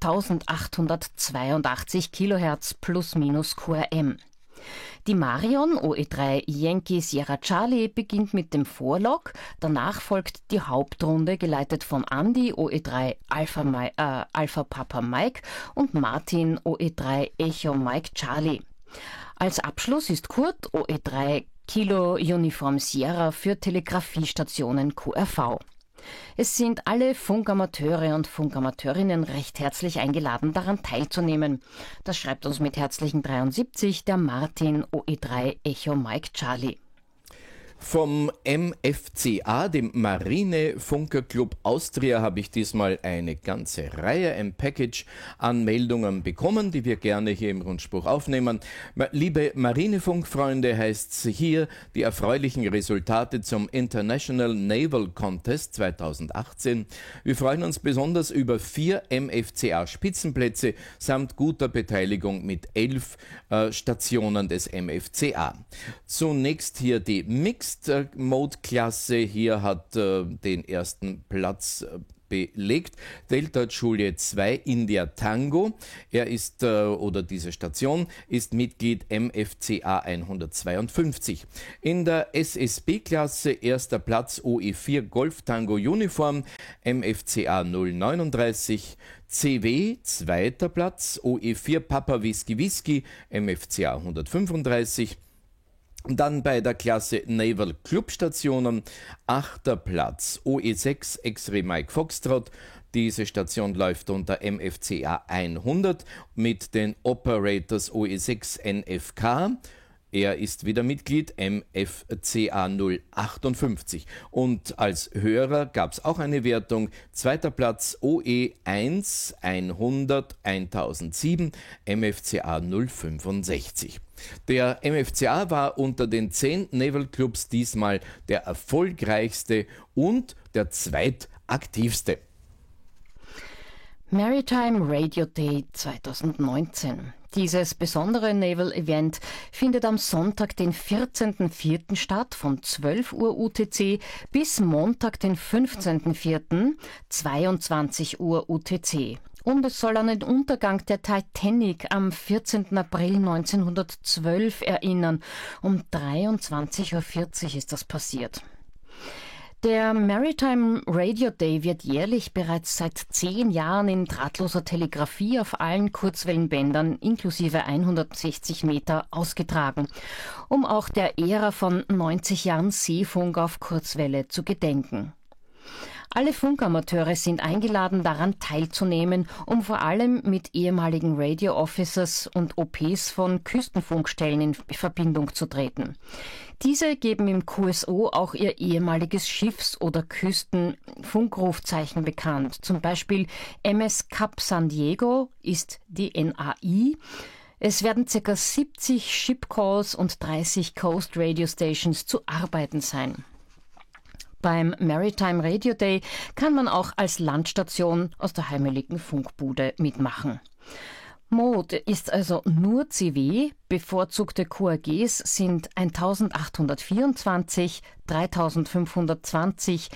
eintausendachthundertzweiundachtzig Kilohertz plus minus Q R M. Die Marion O E drei Yankee Sierra Charlie beginnt mit dem Vorlog, danach folgt die Hauptrunde, geleitet von Andy O E drei Alpha, Mi- äh, Alpha Papa Mike und Martin O E drei Echo Mike Charlie. Als Abschluss ist Kurt O E drei Kilo Uniform Sierra für Telegrafiestationen Q R V. Es sind alle Funkamateure und Funkamateurinnen recht herzlich eingeladen, daran teilzunehmen. Das schreibt uns mit herzlichen dreiundsiebzig der Martin O E drei Echo Mike Charlie. Vom M F C A, dem Marine Funker Club Austria, habe ich diesmal eine ganze Reihe, ein Package an Meldungen bekommen, die wir gerne hier im Rundspruch aufnehmen. Liebe Marinefunkfreunde, heißt es hier, die erfreulichen Resultate zum International Naval Contest zweitausendachtzehn. Wir freuen uns besonders über vier M F C A-Spitzenplätze samt guter Beteiligung mit elf äh, Stationen des M F C A. Zunächst hier die Mixed Mode Klasse, hier hat äh, den ersten Platz äh, belegt Delta Juliet zwei India Tango. Er ist, äh, oder diese Station, ist Mitglied M F C A hundertzweiundfünfzig. In der S S B-Klasse erster Platz O E vier Golf Tango Uniform, M F C A null neununddreißig. C W zweiter Platz O E vier Papa Whisky Whisky, M F C A hundertfünfunddreißig. Dann bei der Klasse Naval Club Stationen, achter Platz O E sechs X-Ray Mike Foxtrot. Diese Station läuft unter M F C A hundert mit den Operators O E sechs N F K. Er ist wieder Mitglied M F C A null achtundfünfzig. Und als Hörer gab es auch eine Wertung. Zweiter Platz O E eins hundert eintausendsieben, M F C A null fünfundsechzig. Der M F C A war unter den zehn Naval Clubs diesmal der erfolgreichste und der zweitaktivste. Maritime Radio Day zweitausendneunzehn. Dieses besondere Naval-Event findet am Sonntag, den vierzehnten vierten statt, von zwölf Uhr U T C bis Montag, den fünfzehnten vierten, zweiundzwanzig Uhr U T C. Und es soll an den Untergang der Titanic am vierzehnten April neunzehnhundertzwölf erinnern. Um dreiundzwanzig Uhr vierzig ist das passiert. Der Maritime Radio Day wird jährlich bereits seit zehn Jahren in drahtloser Telegrafie auf allen Kurzwellenbändern inklusive hundertsechzig Meter ausgetragen, um auch der Ära von neunzig Jahren Seefunk auf Kurzwelle zu gedenken. Alle Funkamateure sind eingeladen, daran teilzunehmen, um vor allem mit ehemaligen Radio Officers und O Ps von Küstenfunkstellen in Verbindung zu treten. Diese geben im Q S O auch ihr ehemaliges Schiffs- oder Küstenfunkrufzeichen bekannt. Zum Beispiel M S Cap San Diego ist die N A I. Es werden ca. siebzig Shipcalls und dreißig Coast Radio Stations zu arbeiten sein. Beim Maritime Radio Day kann man auch als Landstation aus der heimeligen Funkbude mitmachen. Mode ist also nur C W, bevorzugte Q R Gs sind eintausendachthundertvierundzwanzig, dreitausendfünfhundertzwanzig,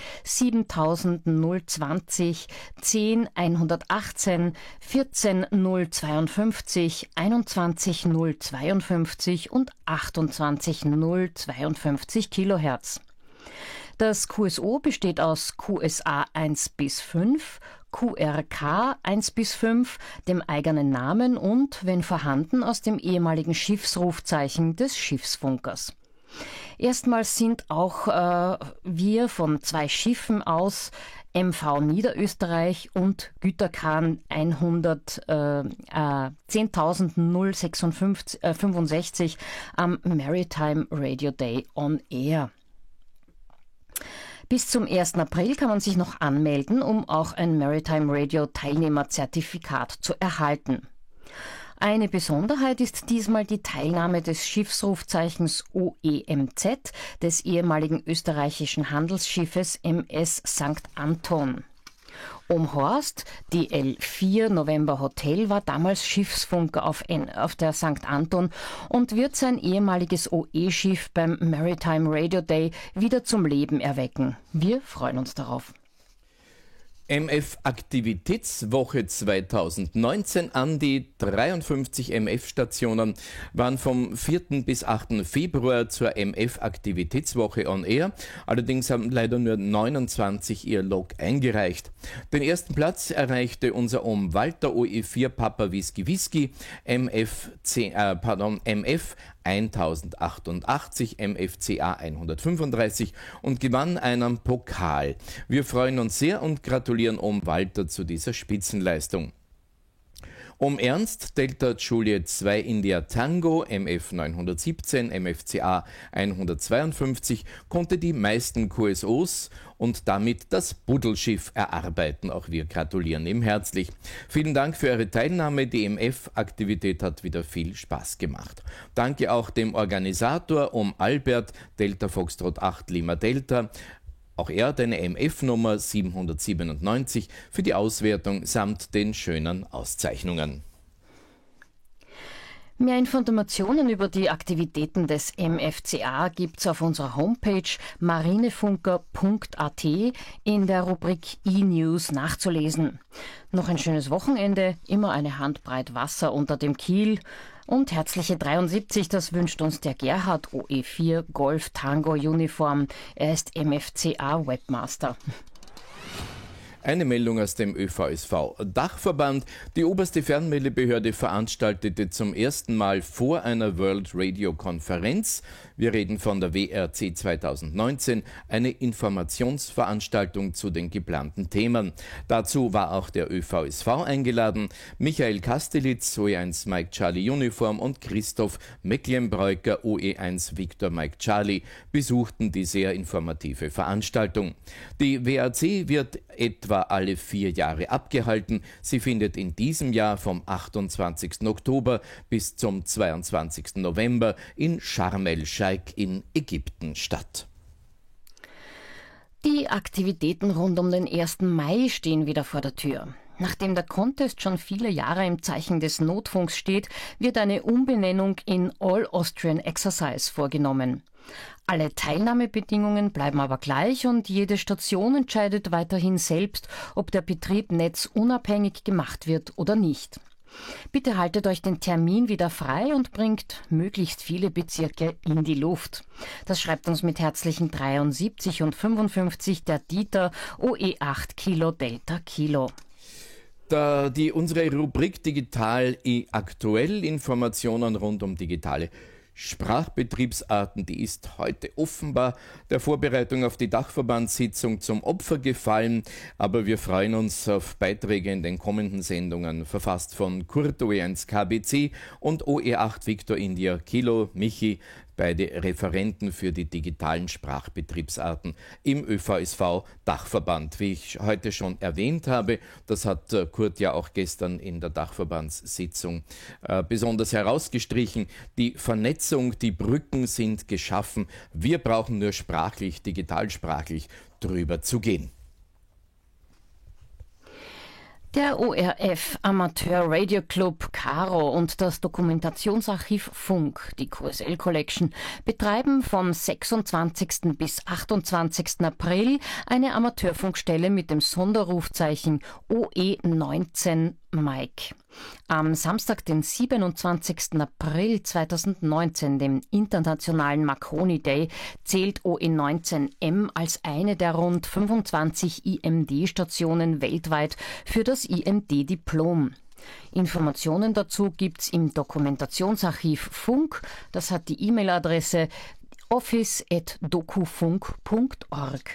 siebentausendzwanzig, zehn hundertachtzehn, vierzehn null zweiundfünfzig, einundzwanzig null zweiundfünfzig und achtundzwanzig null zweiundfünfzig Kilohertz. Das Q S O besteht aus Q S A eins bis fünf, Q R K eins bis fünf, dem eigenen Namen und, wenn vorhanden, aus dem ehemaligen Schiffsrufzeichen des Schiffsfunkers. Erstmals sind auch äh, wir von zwei Schiffen aus, M V Niederösterreich und Güterkahn hundert, äh, äh, zehntausendsechsundfünfzig am Maritime Radio Day on Air. Bis zum ersten April kann man sich noch anmelden, um auch ein Maritime Radio Teilnehmerzertifikat zu erhalten. Eine Besonderheit ist diesmal die Teilnahme des Schiffsrufzeichens O E M Z, des ehemaligen österreichischen Handelsschiffes M S Sankt Anton. Omhorst, D L vier November Hotel, war damals Schiffsfunker auf, N- auf der Sankt Anton und wird sein ehemaliges O E-Schiff beim Maritime Radio Day wieder zum Leben erwecken. Wir freuen uns darauf. M F-Aktivitätswoche zweitausendneunzehn. An die dreiundfünfzig M F-Stationen waren vom vierten bis achten Februar zur M F-Aktivitätswoche on air. Allerdings haben leider nur neunundzwanzig ihr Log eingereicht. Den ersten Platz erreichte unser Om Walter O E vier Papa Whisky Whisky, M F, zehn, äh, pardon, M F tausendachtachtundachtzig, M F C A hundertfünfunddreißig und gewann einen Pokal. Wir freuen uns sehr und gratulieren Om Walter zu dieser Spitzenleistung. Om Ernst, Delta Juliet zwei India Tango, M F neunhundertsiebzehn, M F C A hundertzweiundfünfzig, konnte die meisten Q S Os und damit das Buddelschiff erarbeiten. Auch wir gratulieren ihm herzlich. Vielen Dank für eure Teilnahme. Die M F-Aktivität hat wieder viel Spaß gemacht. Danke auch dem Organisator Om Albert, Delta Foxtrot acht Lima Delta. Auch er hat eine M F-Nummer siebenhundertsiebenundneunzig für die Auswertung samt den schönen Auszeichnungen. Mehr Informationen über die Aktivitäten des M F C A gibt's auf unserer Homepage marinefunker punkt a t in der Rubrik E-News nachzulesen. Noch ein schönes Wochenende, immer eine Handbreit Wasser unter dem Kiel. Und herzliche dreiundsiebzig, das wünscht uns der Gerhard O E vier Golf Tango Uniform. Er ist M F C A Webmaster. Eine Meldung aus dem Ö V S V-Dachverband. Die oberste Fernmeldebehörde veranstaltete zum ersten Mal vor einer World Radio Konferenz, wir reden von der W R C zweitausendneunzehn, eine Informationsveranstaltung zu den geplanten Themen. Dazu war auch der Ö V S V eingeladen. Michael Kastelitz, O E eins Mike Charlie Uniform und Christoph Mecklenbreuker, O E eins Victor Mike Charlie, besuchten die sehr informative Veranstaltung. Die W R C wird etwa alle vier Jahre abgehalten. Sie findet in diesem Jahr vom achtundzwanzigsten Oktober bis zum zweiundzwanzigsten November in Sharm el-Sheikh in Ägypten statt. Die Aktivitäten rund um den ersten Mai stehen wieder vor der Tür. Nachdem der Contest schon viele Jahre im Zeichen des Notfunks steht, wird eine Umbenennung in All Austrian Exercise vorgenommen. Alle Teilnahmebedingungen bleiben aber gleich und jede Station entscheidet weiterhin selbst, ob der Betrieb netzunabhängig gemacht wird oder nicht. Bitte haltet euch den Termin wieder frei und bringt möglichst viele Bezirke in die Luft. Das schreibt uns mit herzlichen dreiundsiebzig und fünfundfünfzig der Dieter O E acht Kilo Delta Kilo. Da die unsere Rubrik Digital aktuell Informationen rund um digitale Sprachbetriebsarten, die ist heute offenbar der Vorbereitung auf die Dachverbandssitzung zum Opfer gefallen, aber wir freuen uns auf Beiträge in den kommenden Sendungen, verfasst von Kurt O E eins K B C und O E acht Victor India Kilo Michi, beide Referenten für die digitalen Sprachbetriebsarten im Ö V S V-Dachverband. Wie ich heute schon erwähnt habe, das hat Kurt ja auch gestern in der Dachverbandssitzung äh, besonders herausgestrichen, die Vernetzung, die Brücken sind geschaffen. Wir brauchen nur sprachlich, digitalsprachlich drüber zu gehen. Der O R F Amateur Radio Club Caro und das Dokumentationsarchiv Funk, die Q S L Collection, betreiben vom sechsundzwanzigsten bis achtundzwanzigsten April eine Amateurfunkstelle mit dem Sonderrufzeichen O E neunzehn Mike. Am Samstag, den siebenundzwanzigsten April zweitausendneunzehn, dem internationalen Marconi Day, zählt O E neunzehn M als eine der rund fünfundzwanzig I M D-Stationen weltweit für das I M D-Diplom. Informationen dazu gibt's im Dokumentationsarchiv Funk. Das hat die E-Mail-Adresse office at dokufunk punkt org.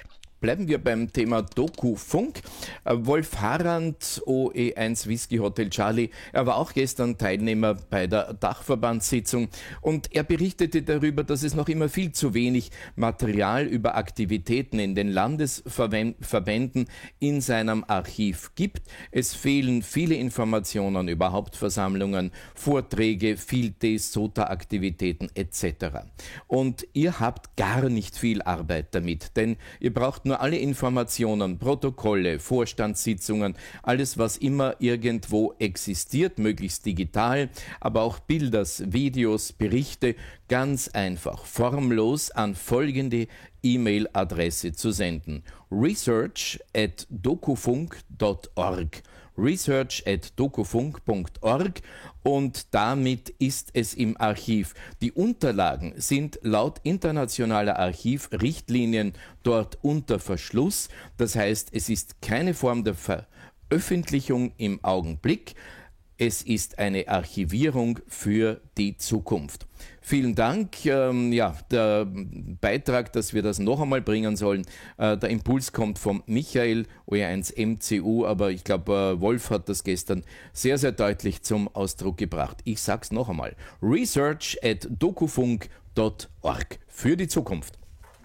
bleiben wir beim Thema Dokufunk. Wolf Harand, O E eins Whisky Hotel Charlie, er war auch gestern Teilnehmer bei der Dachverbandssitzung und er berichtete darüber, dass es noch immer viel zu wenig Material über Aktivitäten in den Landesverbänden in seinem Archiv gibt. Es fehlen viele Informationen über Hauptversammlungen, Vorträge, Field Days, S O T A-Aktivitäten et cetera. Und ihr habt gar nicht viel Arbeit damit, denn ihr braucht nur alle Informationen, Protokolle, Vorstandssitzungen, alles, was immer irgendwo existiert, möglichst digital, aber auch Bilder, Videos, Berichte, ganz einfach, formlos an folgende E-Mail-Adresse zu senden: research at dokufunk dot org. research at dokufunk punkt org und damit ist es im Archiv. Die Unterlagen sind laut internationaler Archivrichtlinien dort unter Verschluss. Das heißt, es ist keine Form der Veröffentlichung im Augenblick. Es ist eine Archivierung für die Zukunft. Vielen Dank. Ähm, ja, der Beitrag, dass wir das noch einmal bringen sollen, äh, der Impuls kommt von Michael, O E eins M C U, aber ich glaube, äh, Wolf hat das gestern sehr, sehr deutlich zum Ausdruck gebracht. Ich sag's noch einmal. research at dokufunk dot org für die Zukunft.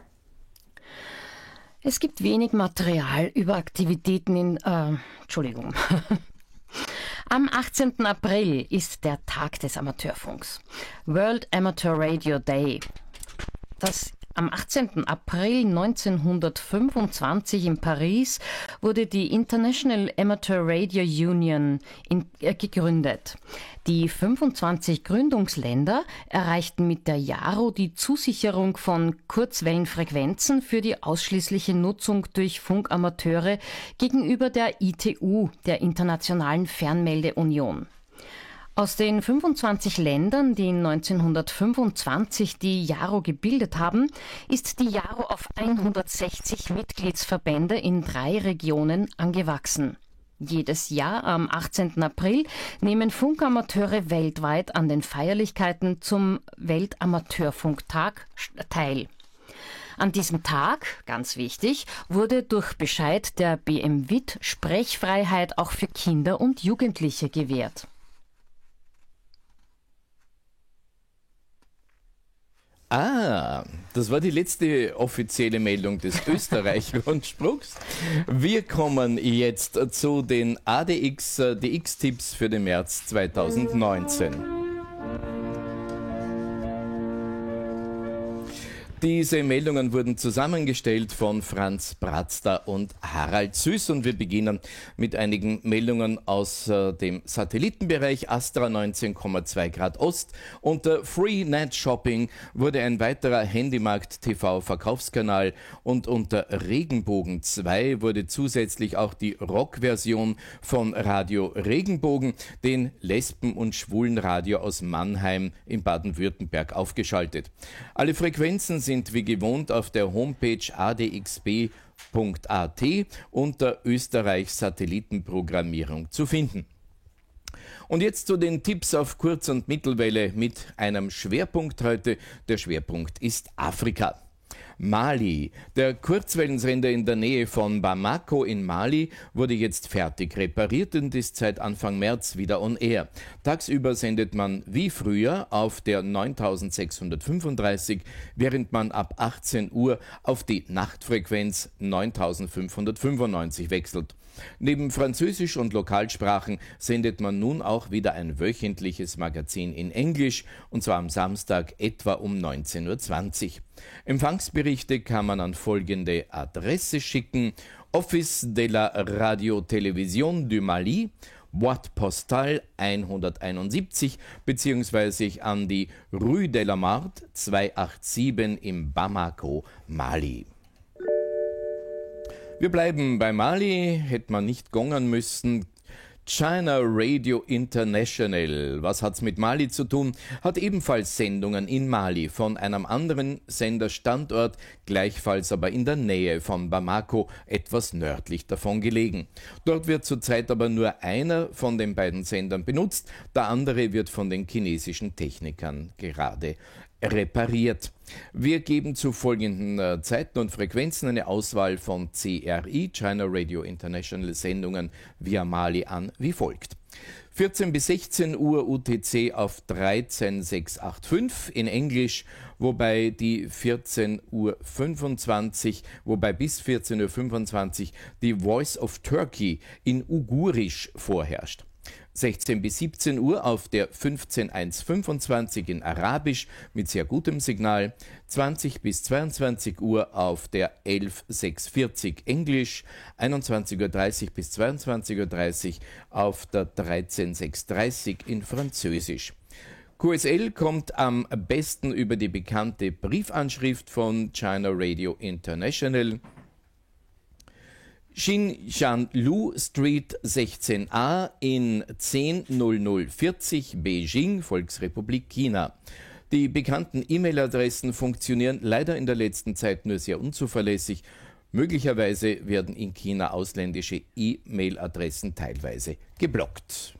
Es gibt wenig Material über Aktivitäten in... Äh, Entschuldigung. Am achtzehnten April ist der Tag des Amateurfunks. World Amateur Radio Day. Das am achtzehnten April neunzehnhundertfünfundzwanzig in Paris wurde die International Amateur Radio Union in, äh, gegründet. Die fünfundzwanzig Gründungsländer erreichten mit der JARO die Zusicherung von Kurzwellenfrequenzen für die ausschließliche Nutzung durch Funkamateure gegenüber der I T U, der Internationalen Fernmeldeunion. Aus den fünfundzwanzig Ländern, die neunzehnhundertfünfundzwanzig die JARO gebildet haben, ist die JARO auf hundertsechzig Mitgliedsverbände in drei Regionen angewachsen. Jedes Jahr am achtzehnten April nehmen Funkamateure weltweit an den Feierlichkeiten zum Weltamateurfunktag teil. An diesem Tag, ganz wichtig, wurde durch Bescheid der B M W I T Sprechfreiheit auch für Kinder und Jugendliche gewährt. Ah, das war die letzte offizielle Meldung des Österreich-Rundspruchs. Wir kommen jetzt zu den A D X, D X-Tipps für den März zweitausendneunzehn. Diese Meldungen wurden zusammengestellt von Franz Bratzter und Harald Süß und wir beginnen mit einigen Meldungen aus äh, dem Satellitenbereich. Astra neunzehn Komma zwei Grad Ost. Unter Freenet Shopping wurde ein weiterer Handymarkt T V-Verkaufskanal und unter Regenbogen zwei wurde zusätzlich auch die Rock-Version von Radio Regenbogen, den Lesben- und Schwulenradio aus Mannheim in Baden-Württemberg, aufgeschaltet. Alle Frequenzen sind sind wie gewohnt auf der Homepage a d x b punkt a t unter Österreichs Satellitenprogrammierung zu finden. Und jetzt zu den Tipps auf Kurz- und Mittelwelle mit einem Schwerpunkt heute. Der Schwerpunkt ist Afrika. Mali. Der Kurzwellensender in der Nähe von Bamako in Mali wurde jetzt fertig repariert und ist seit Anfang März wieder on air. Tagsüber sendet man wie früher auf der neuntausendsechshundertfünfunddreißig, während man ab achtzehn Uhr auf die Nachtfrequenz neuntausendfünfhundertfünfundneunzig wechselt. Neben Französisch und Lokalsprachen sendet man nun auch wieder ein wöchentliches Magazin in Englisch, und zwar am Samstag etwa um neunzehn Uhr zwanzig. Empfangsberichte kann man an folgende Adresse schicken: Office de la Radio-Télévision du Mali, Boîte Postale hunderteinundsiebzig bzw. an die Rue de la Marthe zweihundertsiebenundachtzig im Bamako, Mali. Wir bleiben bei Mali, hätte man nicht gongern müssen. China Radio International, was hat's mit Mali zu tun, hat ebenfalls Sendungen in Mali von einem anderen Senderstandort, gleichfalls aber in der Nähe von Bamako, etwas nördlich davon gelegen. Dort wird zurzeit aber nur einer von den beiden Sendern benutzt, der andere wird von den chinesischen Technikern gerade repariert. Wir geben zu folgenden äh, Zeiten und Frequenzen eine Auswahl von C R I, China Radio International Sendungen via Mali an wie folgt. vierzehn bis sechzehn Uhr U T C auf dreizehn sechshundertfünfundachtzig in Englisch, wobei die vierzehn Uhr fünfundzwanzig, wobei bis vierzehn Uhr fünfundzwanzig die Voice of Turkey in Ugurisch vorherrscht. sechzehn bis siebzehn Uhr auf der fünfzehn hundertfünfundzwanzig in Arabisch mit sehr gutem Signal, zwanzig bis zweiundzwanzig Uhr auf der elf sechshundertvierzig Englisch, einundzwanzig Uhr dreißig bis zweiundzwanzig Uhr dreißig auf der dreizehn sechshundertdreißig in Französisch. Q S L kommt am besten über die bekannte Briefanschrift von China Radio International. Xinjiang-Lu Street sechzehn a in zehn null null vierzig Beijing, Volksrepublik China. Die bekannten E-Mail-Adressen funktionieren leider in der letzten Zeit nur sehr unzuverlässig. Möglicherweise werden in China ausländische E-Mail-Adressen teilweise geblockt.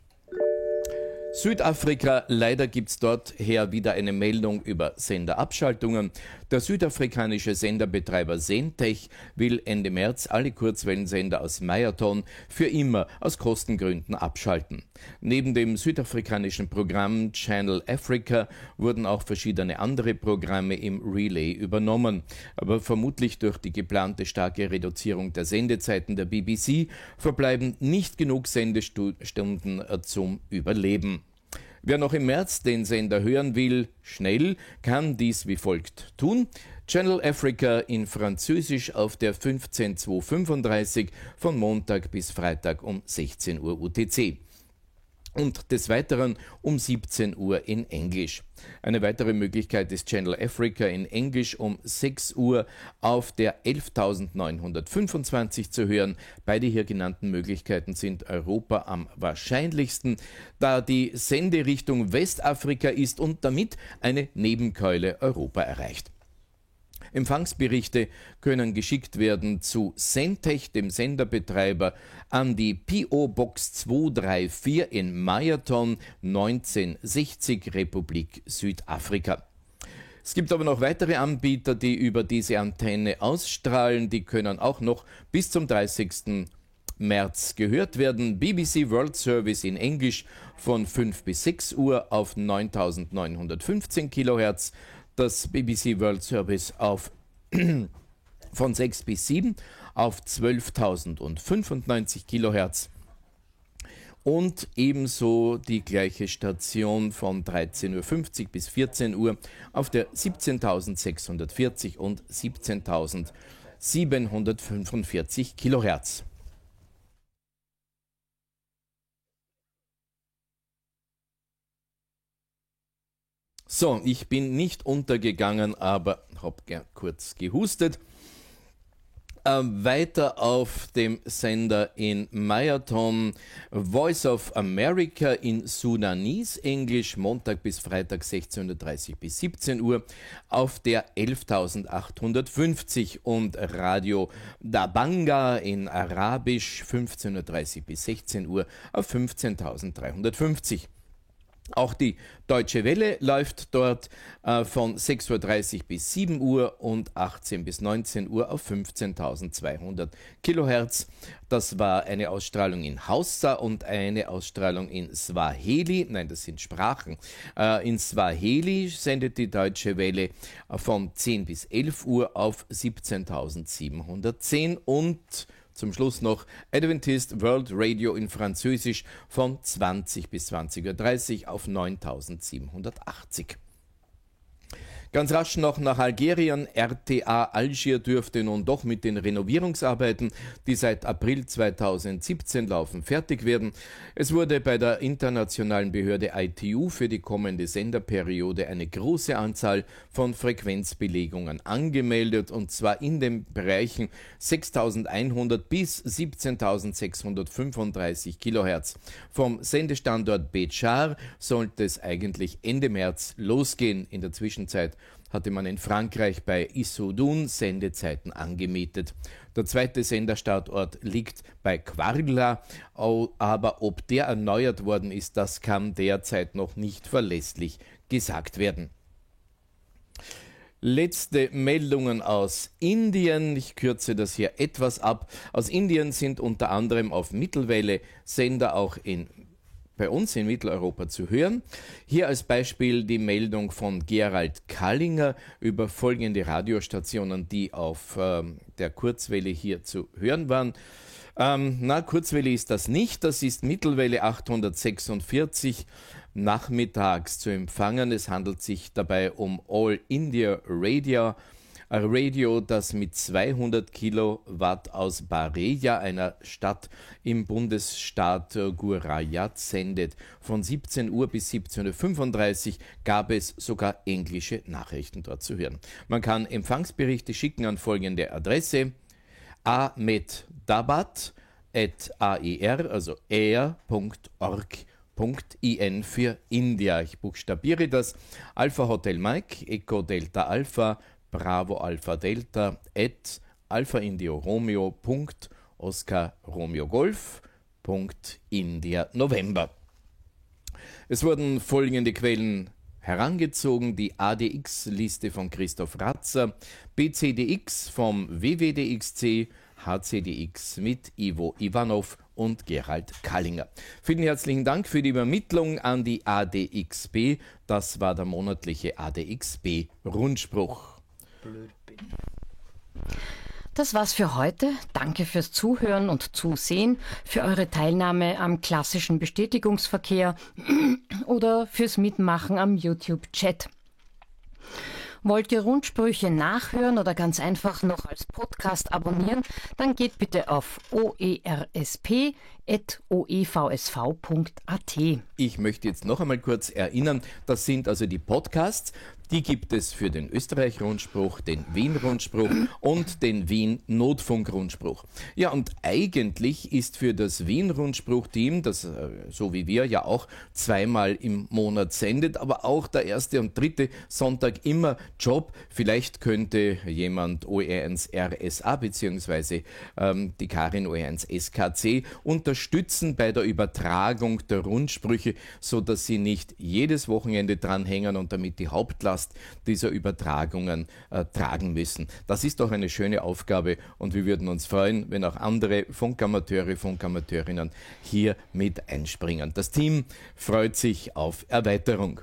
Südafrika, leider gibt es dort her wieder eine Meldung über Senderabschaltungen. Der südafrikanische Senderbetreiber Sentech will Ende März alle Kurzwellensender aus Meyerton für immer aus Kostengründen abschalten. Neben dem südafrikanischen Programm Channel Africa wurden auch verschiedene andere Programme im Relay übernommen. Aber vermutlich durch die geplante starke Reduzierung der Sendezeiten der B B C verbleiben nicht genug Sendestunden zum Überleben. Wer noch im März den Sender hören will, schnell, kann dies wie folgt tun. Channel Africa in Französisch auf der fünfzehn zweihundertfünfunddreißig von Montag bis Freitag um sechzehn Uhr U T C. Und des Weiteren um siebzehn Uhr in Englisch. Eine weitere Möglichkeit ist Channel Africa in Englisch um sechs Uhr auf der elftausendneunhundertfünfundzwanzig zu hören. Beide hier genannten Möglichkeiten sind Europa am wahrscheinlichsten, da die Senderichtung Westafrika ist und damit eine Nebenkeule Europa erreicht. Empfangsberichte können geschickt werden zu Sentech, dem Senderbetreiber, an die P O Box zweihundertvierunddreißig in Meyerton, neunzehnsechzig, Republik Südafrika. Es gibt aber noch weitere Anbieter, die über diese Antenne ausstrahlen. Die können auch noch bis zum dreißigsten März gehört werden. B B C World Service in Englisch von fünf bis sechs Uhr auf neuntausendneunhundertfünfzehn Kilohertz. Das B B C World Service auf von sechs bis sieben auf zwölftausendfünfundneunzig Kilohertz und ebenso die gleiche Station von dreizehn Uhr fünfzig bis vierzehn Uhr auf der siebzehntausendsechshundertvierzig und siebzehntausendsiebenhundertfünfundvierzig Kilohertz. So, ich bin nicht untergegangen, aber habe kurz gehustet. Äh, weiter auf dem Sender in Meyerton, Voice of America in Sudanese, Englisch, Montag bis Freitag sechzehnhundertdreißig bis siebzehn Uhr auf der elftausendachthundertfünfzig und Radio Dabanga in Arabisch fünfzehnhundertdreißig bis sechzehn Uhr auf fünfzehntausenddreihundertfünfzig. Auch die Deutsche Welle läuft dort äh, von sechs Uhr dreißig bis sieben Uhr und achtzehn bis neunzehn Uhr auf fünfzehntausendzweihundert Kilohertz. Das war eine Ausstrahlung in Hausa und eine Ausstrahlung in Swahili. Nein, das sind Sprachen. Äh, in Swahili sendet die Deutsche Welle von zehn bis elf Uhr auf siebzehntausendsiebenhundertzehn und zum Schluss noch Adventist World Radio in Französisch von zwanzig bis zwanzig Uhr dreißig auf neuntausendsiebenhundertachtzig. Ganz rasch noch nach Algerien. R T A Algier dürfte nun doch mit den Renovierungsarbeiten, die seit April zweitausendsiebzehn laufen, fertig werden. Es wurde bei der internationalen Behörde I T U für die kommende Senderperiode eine große Anzahl von Frequenzbelegungen angemeldet, und zwar in den Bereichen sechstausendeinhundert bis siebzehntausendsechshundertfünfunddreißig Kilohertz. Vom Sendestandort Béchar sollte es eigentlich Ende März losgehen. In der Zwischenzeit hatte man in Frankreich bei Issoudun Sendezeiten angemietet. Der zweite Senderstandort liegt bei Kwargla, aber ob der erneuert worden ist, das kann derzeit noch nicht verlässlich gesagt werden. Letzte Meldungen aus Indien. Ich kürze das hier etwas ab. Aus Indien sind unter anderem auf Mittelwelle Sender auch in, bei uns in Mitteleuropa zu hören. Hier als Beispiel die Meldung von Gerald Kallinger über folgende Radiostationen, die auf äh, der Kurzwelle hier zu hören waren. Ähm, na, Kurzwelle ist das nicht. Das ist Mittelwelle achthundertsechsundvierzig. Nachmittags zu empfangen. Es handelt sich dabei um All India Radio, ein Radio, das mit zweihundert Kilowatt aus Bareja, einer Stadt im Bundesstaat Gujarat, sendet. Von siebzehn Uhr bis siebzehn Uhr fünfunddreißig gab es sogar englische Nachrichten dort zu hören. Man kann Empfangsberichte schicken an folgende Adresse: ahmeddabat at aer, also air punkt org. .in für India. Ich buchstabiere das: Alpha Hotel Mike, Echo Delta Alpha, Bravo Alpha Delta, at Alpha Indio Romeo, Punkt, Oscar Romeo Golf, Punkt, India November. Es wurden folgende Quellen herangezogen: die A D X-Liste von Christoph Ratzer, B C D X vom W W D X C, H C D X mit Ivo Ivanov und Gerald Kallinger. Vielen herzlichen Dank für die Übermittlung an die A D X B. Das war der monatliche A D X B-Rundspruch. Das war's für heute. Danke fürs Zuhören und Zusehen, für eure Teilnahme am klassischen Bestätigungsverkehr oder fürs Mitmachen am YouTube-Chat. Wollt ihr Rundsprüche nachhören oder ganz einfach noch als Podcast abonnieren, dann geht bitte auf oersp at o e v s v punkt a t. Ich möchte jetzt noch einmal kurz erinnern, das sind also die Podcasts, die gibt es für den Österreich-Rundspruch, den Wien-Rundspruch und den Wien-Notfunk-Rundspruch. Ja, und eigentlich ist für das Wien-Rundspruch-Team, das so wie wir ja auch zweimal im Monat sendet, aber auch der erste und dritte Sonntag immer Job. Vielleicht könnte jemand O E eins R S A bzw. Ähm, die Karin O E eins S K C unterstützen bei der Übertragung der Rundsprüche, so dass sie nicht jedes Wochenende dranhängen und damit die Hauptlast dieser Übertragungen äh, tragen müssen. Das ist doch eine schöne Aufgabe und wir würden uns freuen, wenn auch andere Funkamateure, Funkamateurinnen hier mit einspringen. Das Team freut sich auf Erweiterung.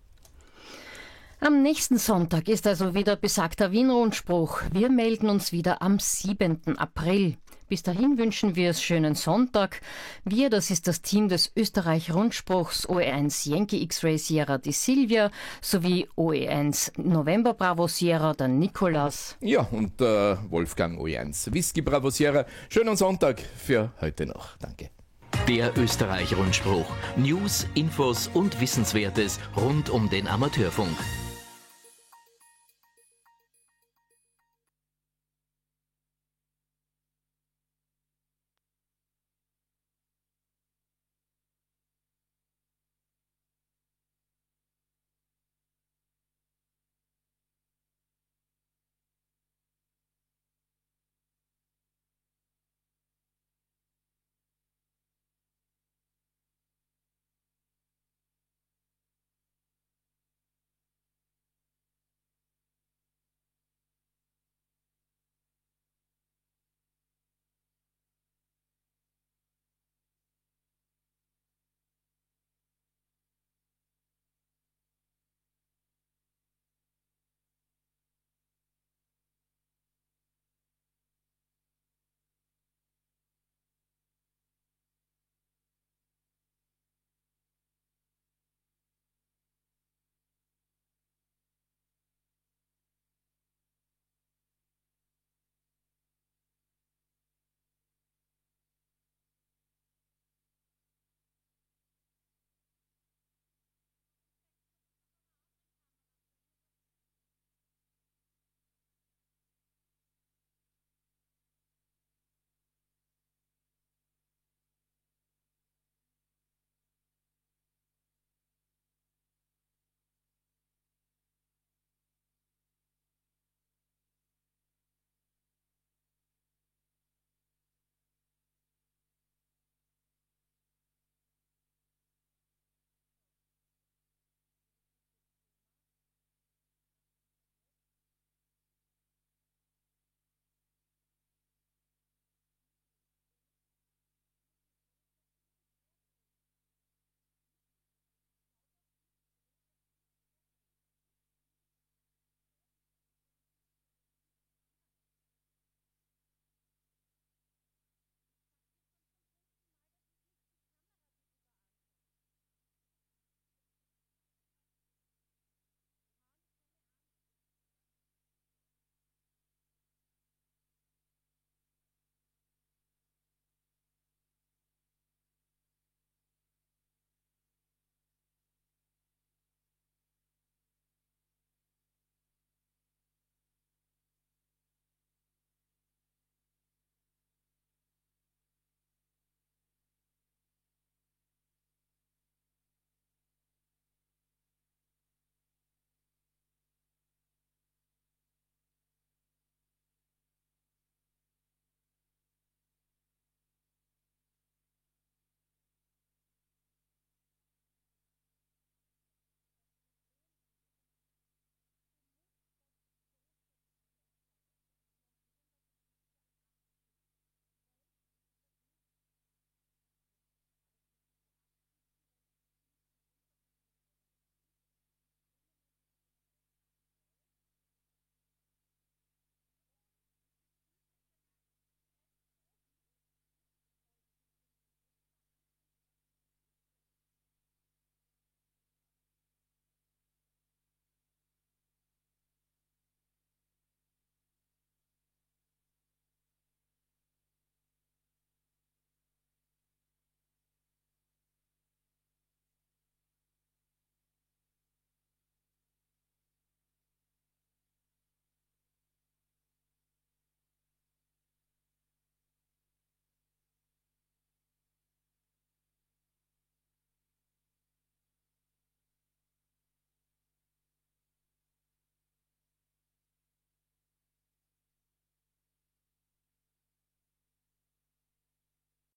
Am nächsten Sonntag ist also wieder besagter Wien-Rundspruch. Wir melden uns wieder am siebenten April. Bis dahin wünschen wir es schönen Sonntag. Wir, das ist das Team des Österreich-Rundspruchs O E eins Yankee X-Ray Sierra die Silvia sowie O E eins November Bravo Sierra der Nikolas. Ja, und äh, Wolfgang O E eins Whisky Bravo Sierra. Schönen Sonntag für heute noch. Danke. Der Österreich-Rundspruch. News, Infos und Wissenswertes rund um den Amateurfunk.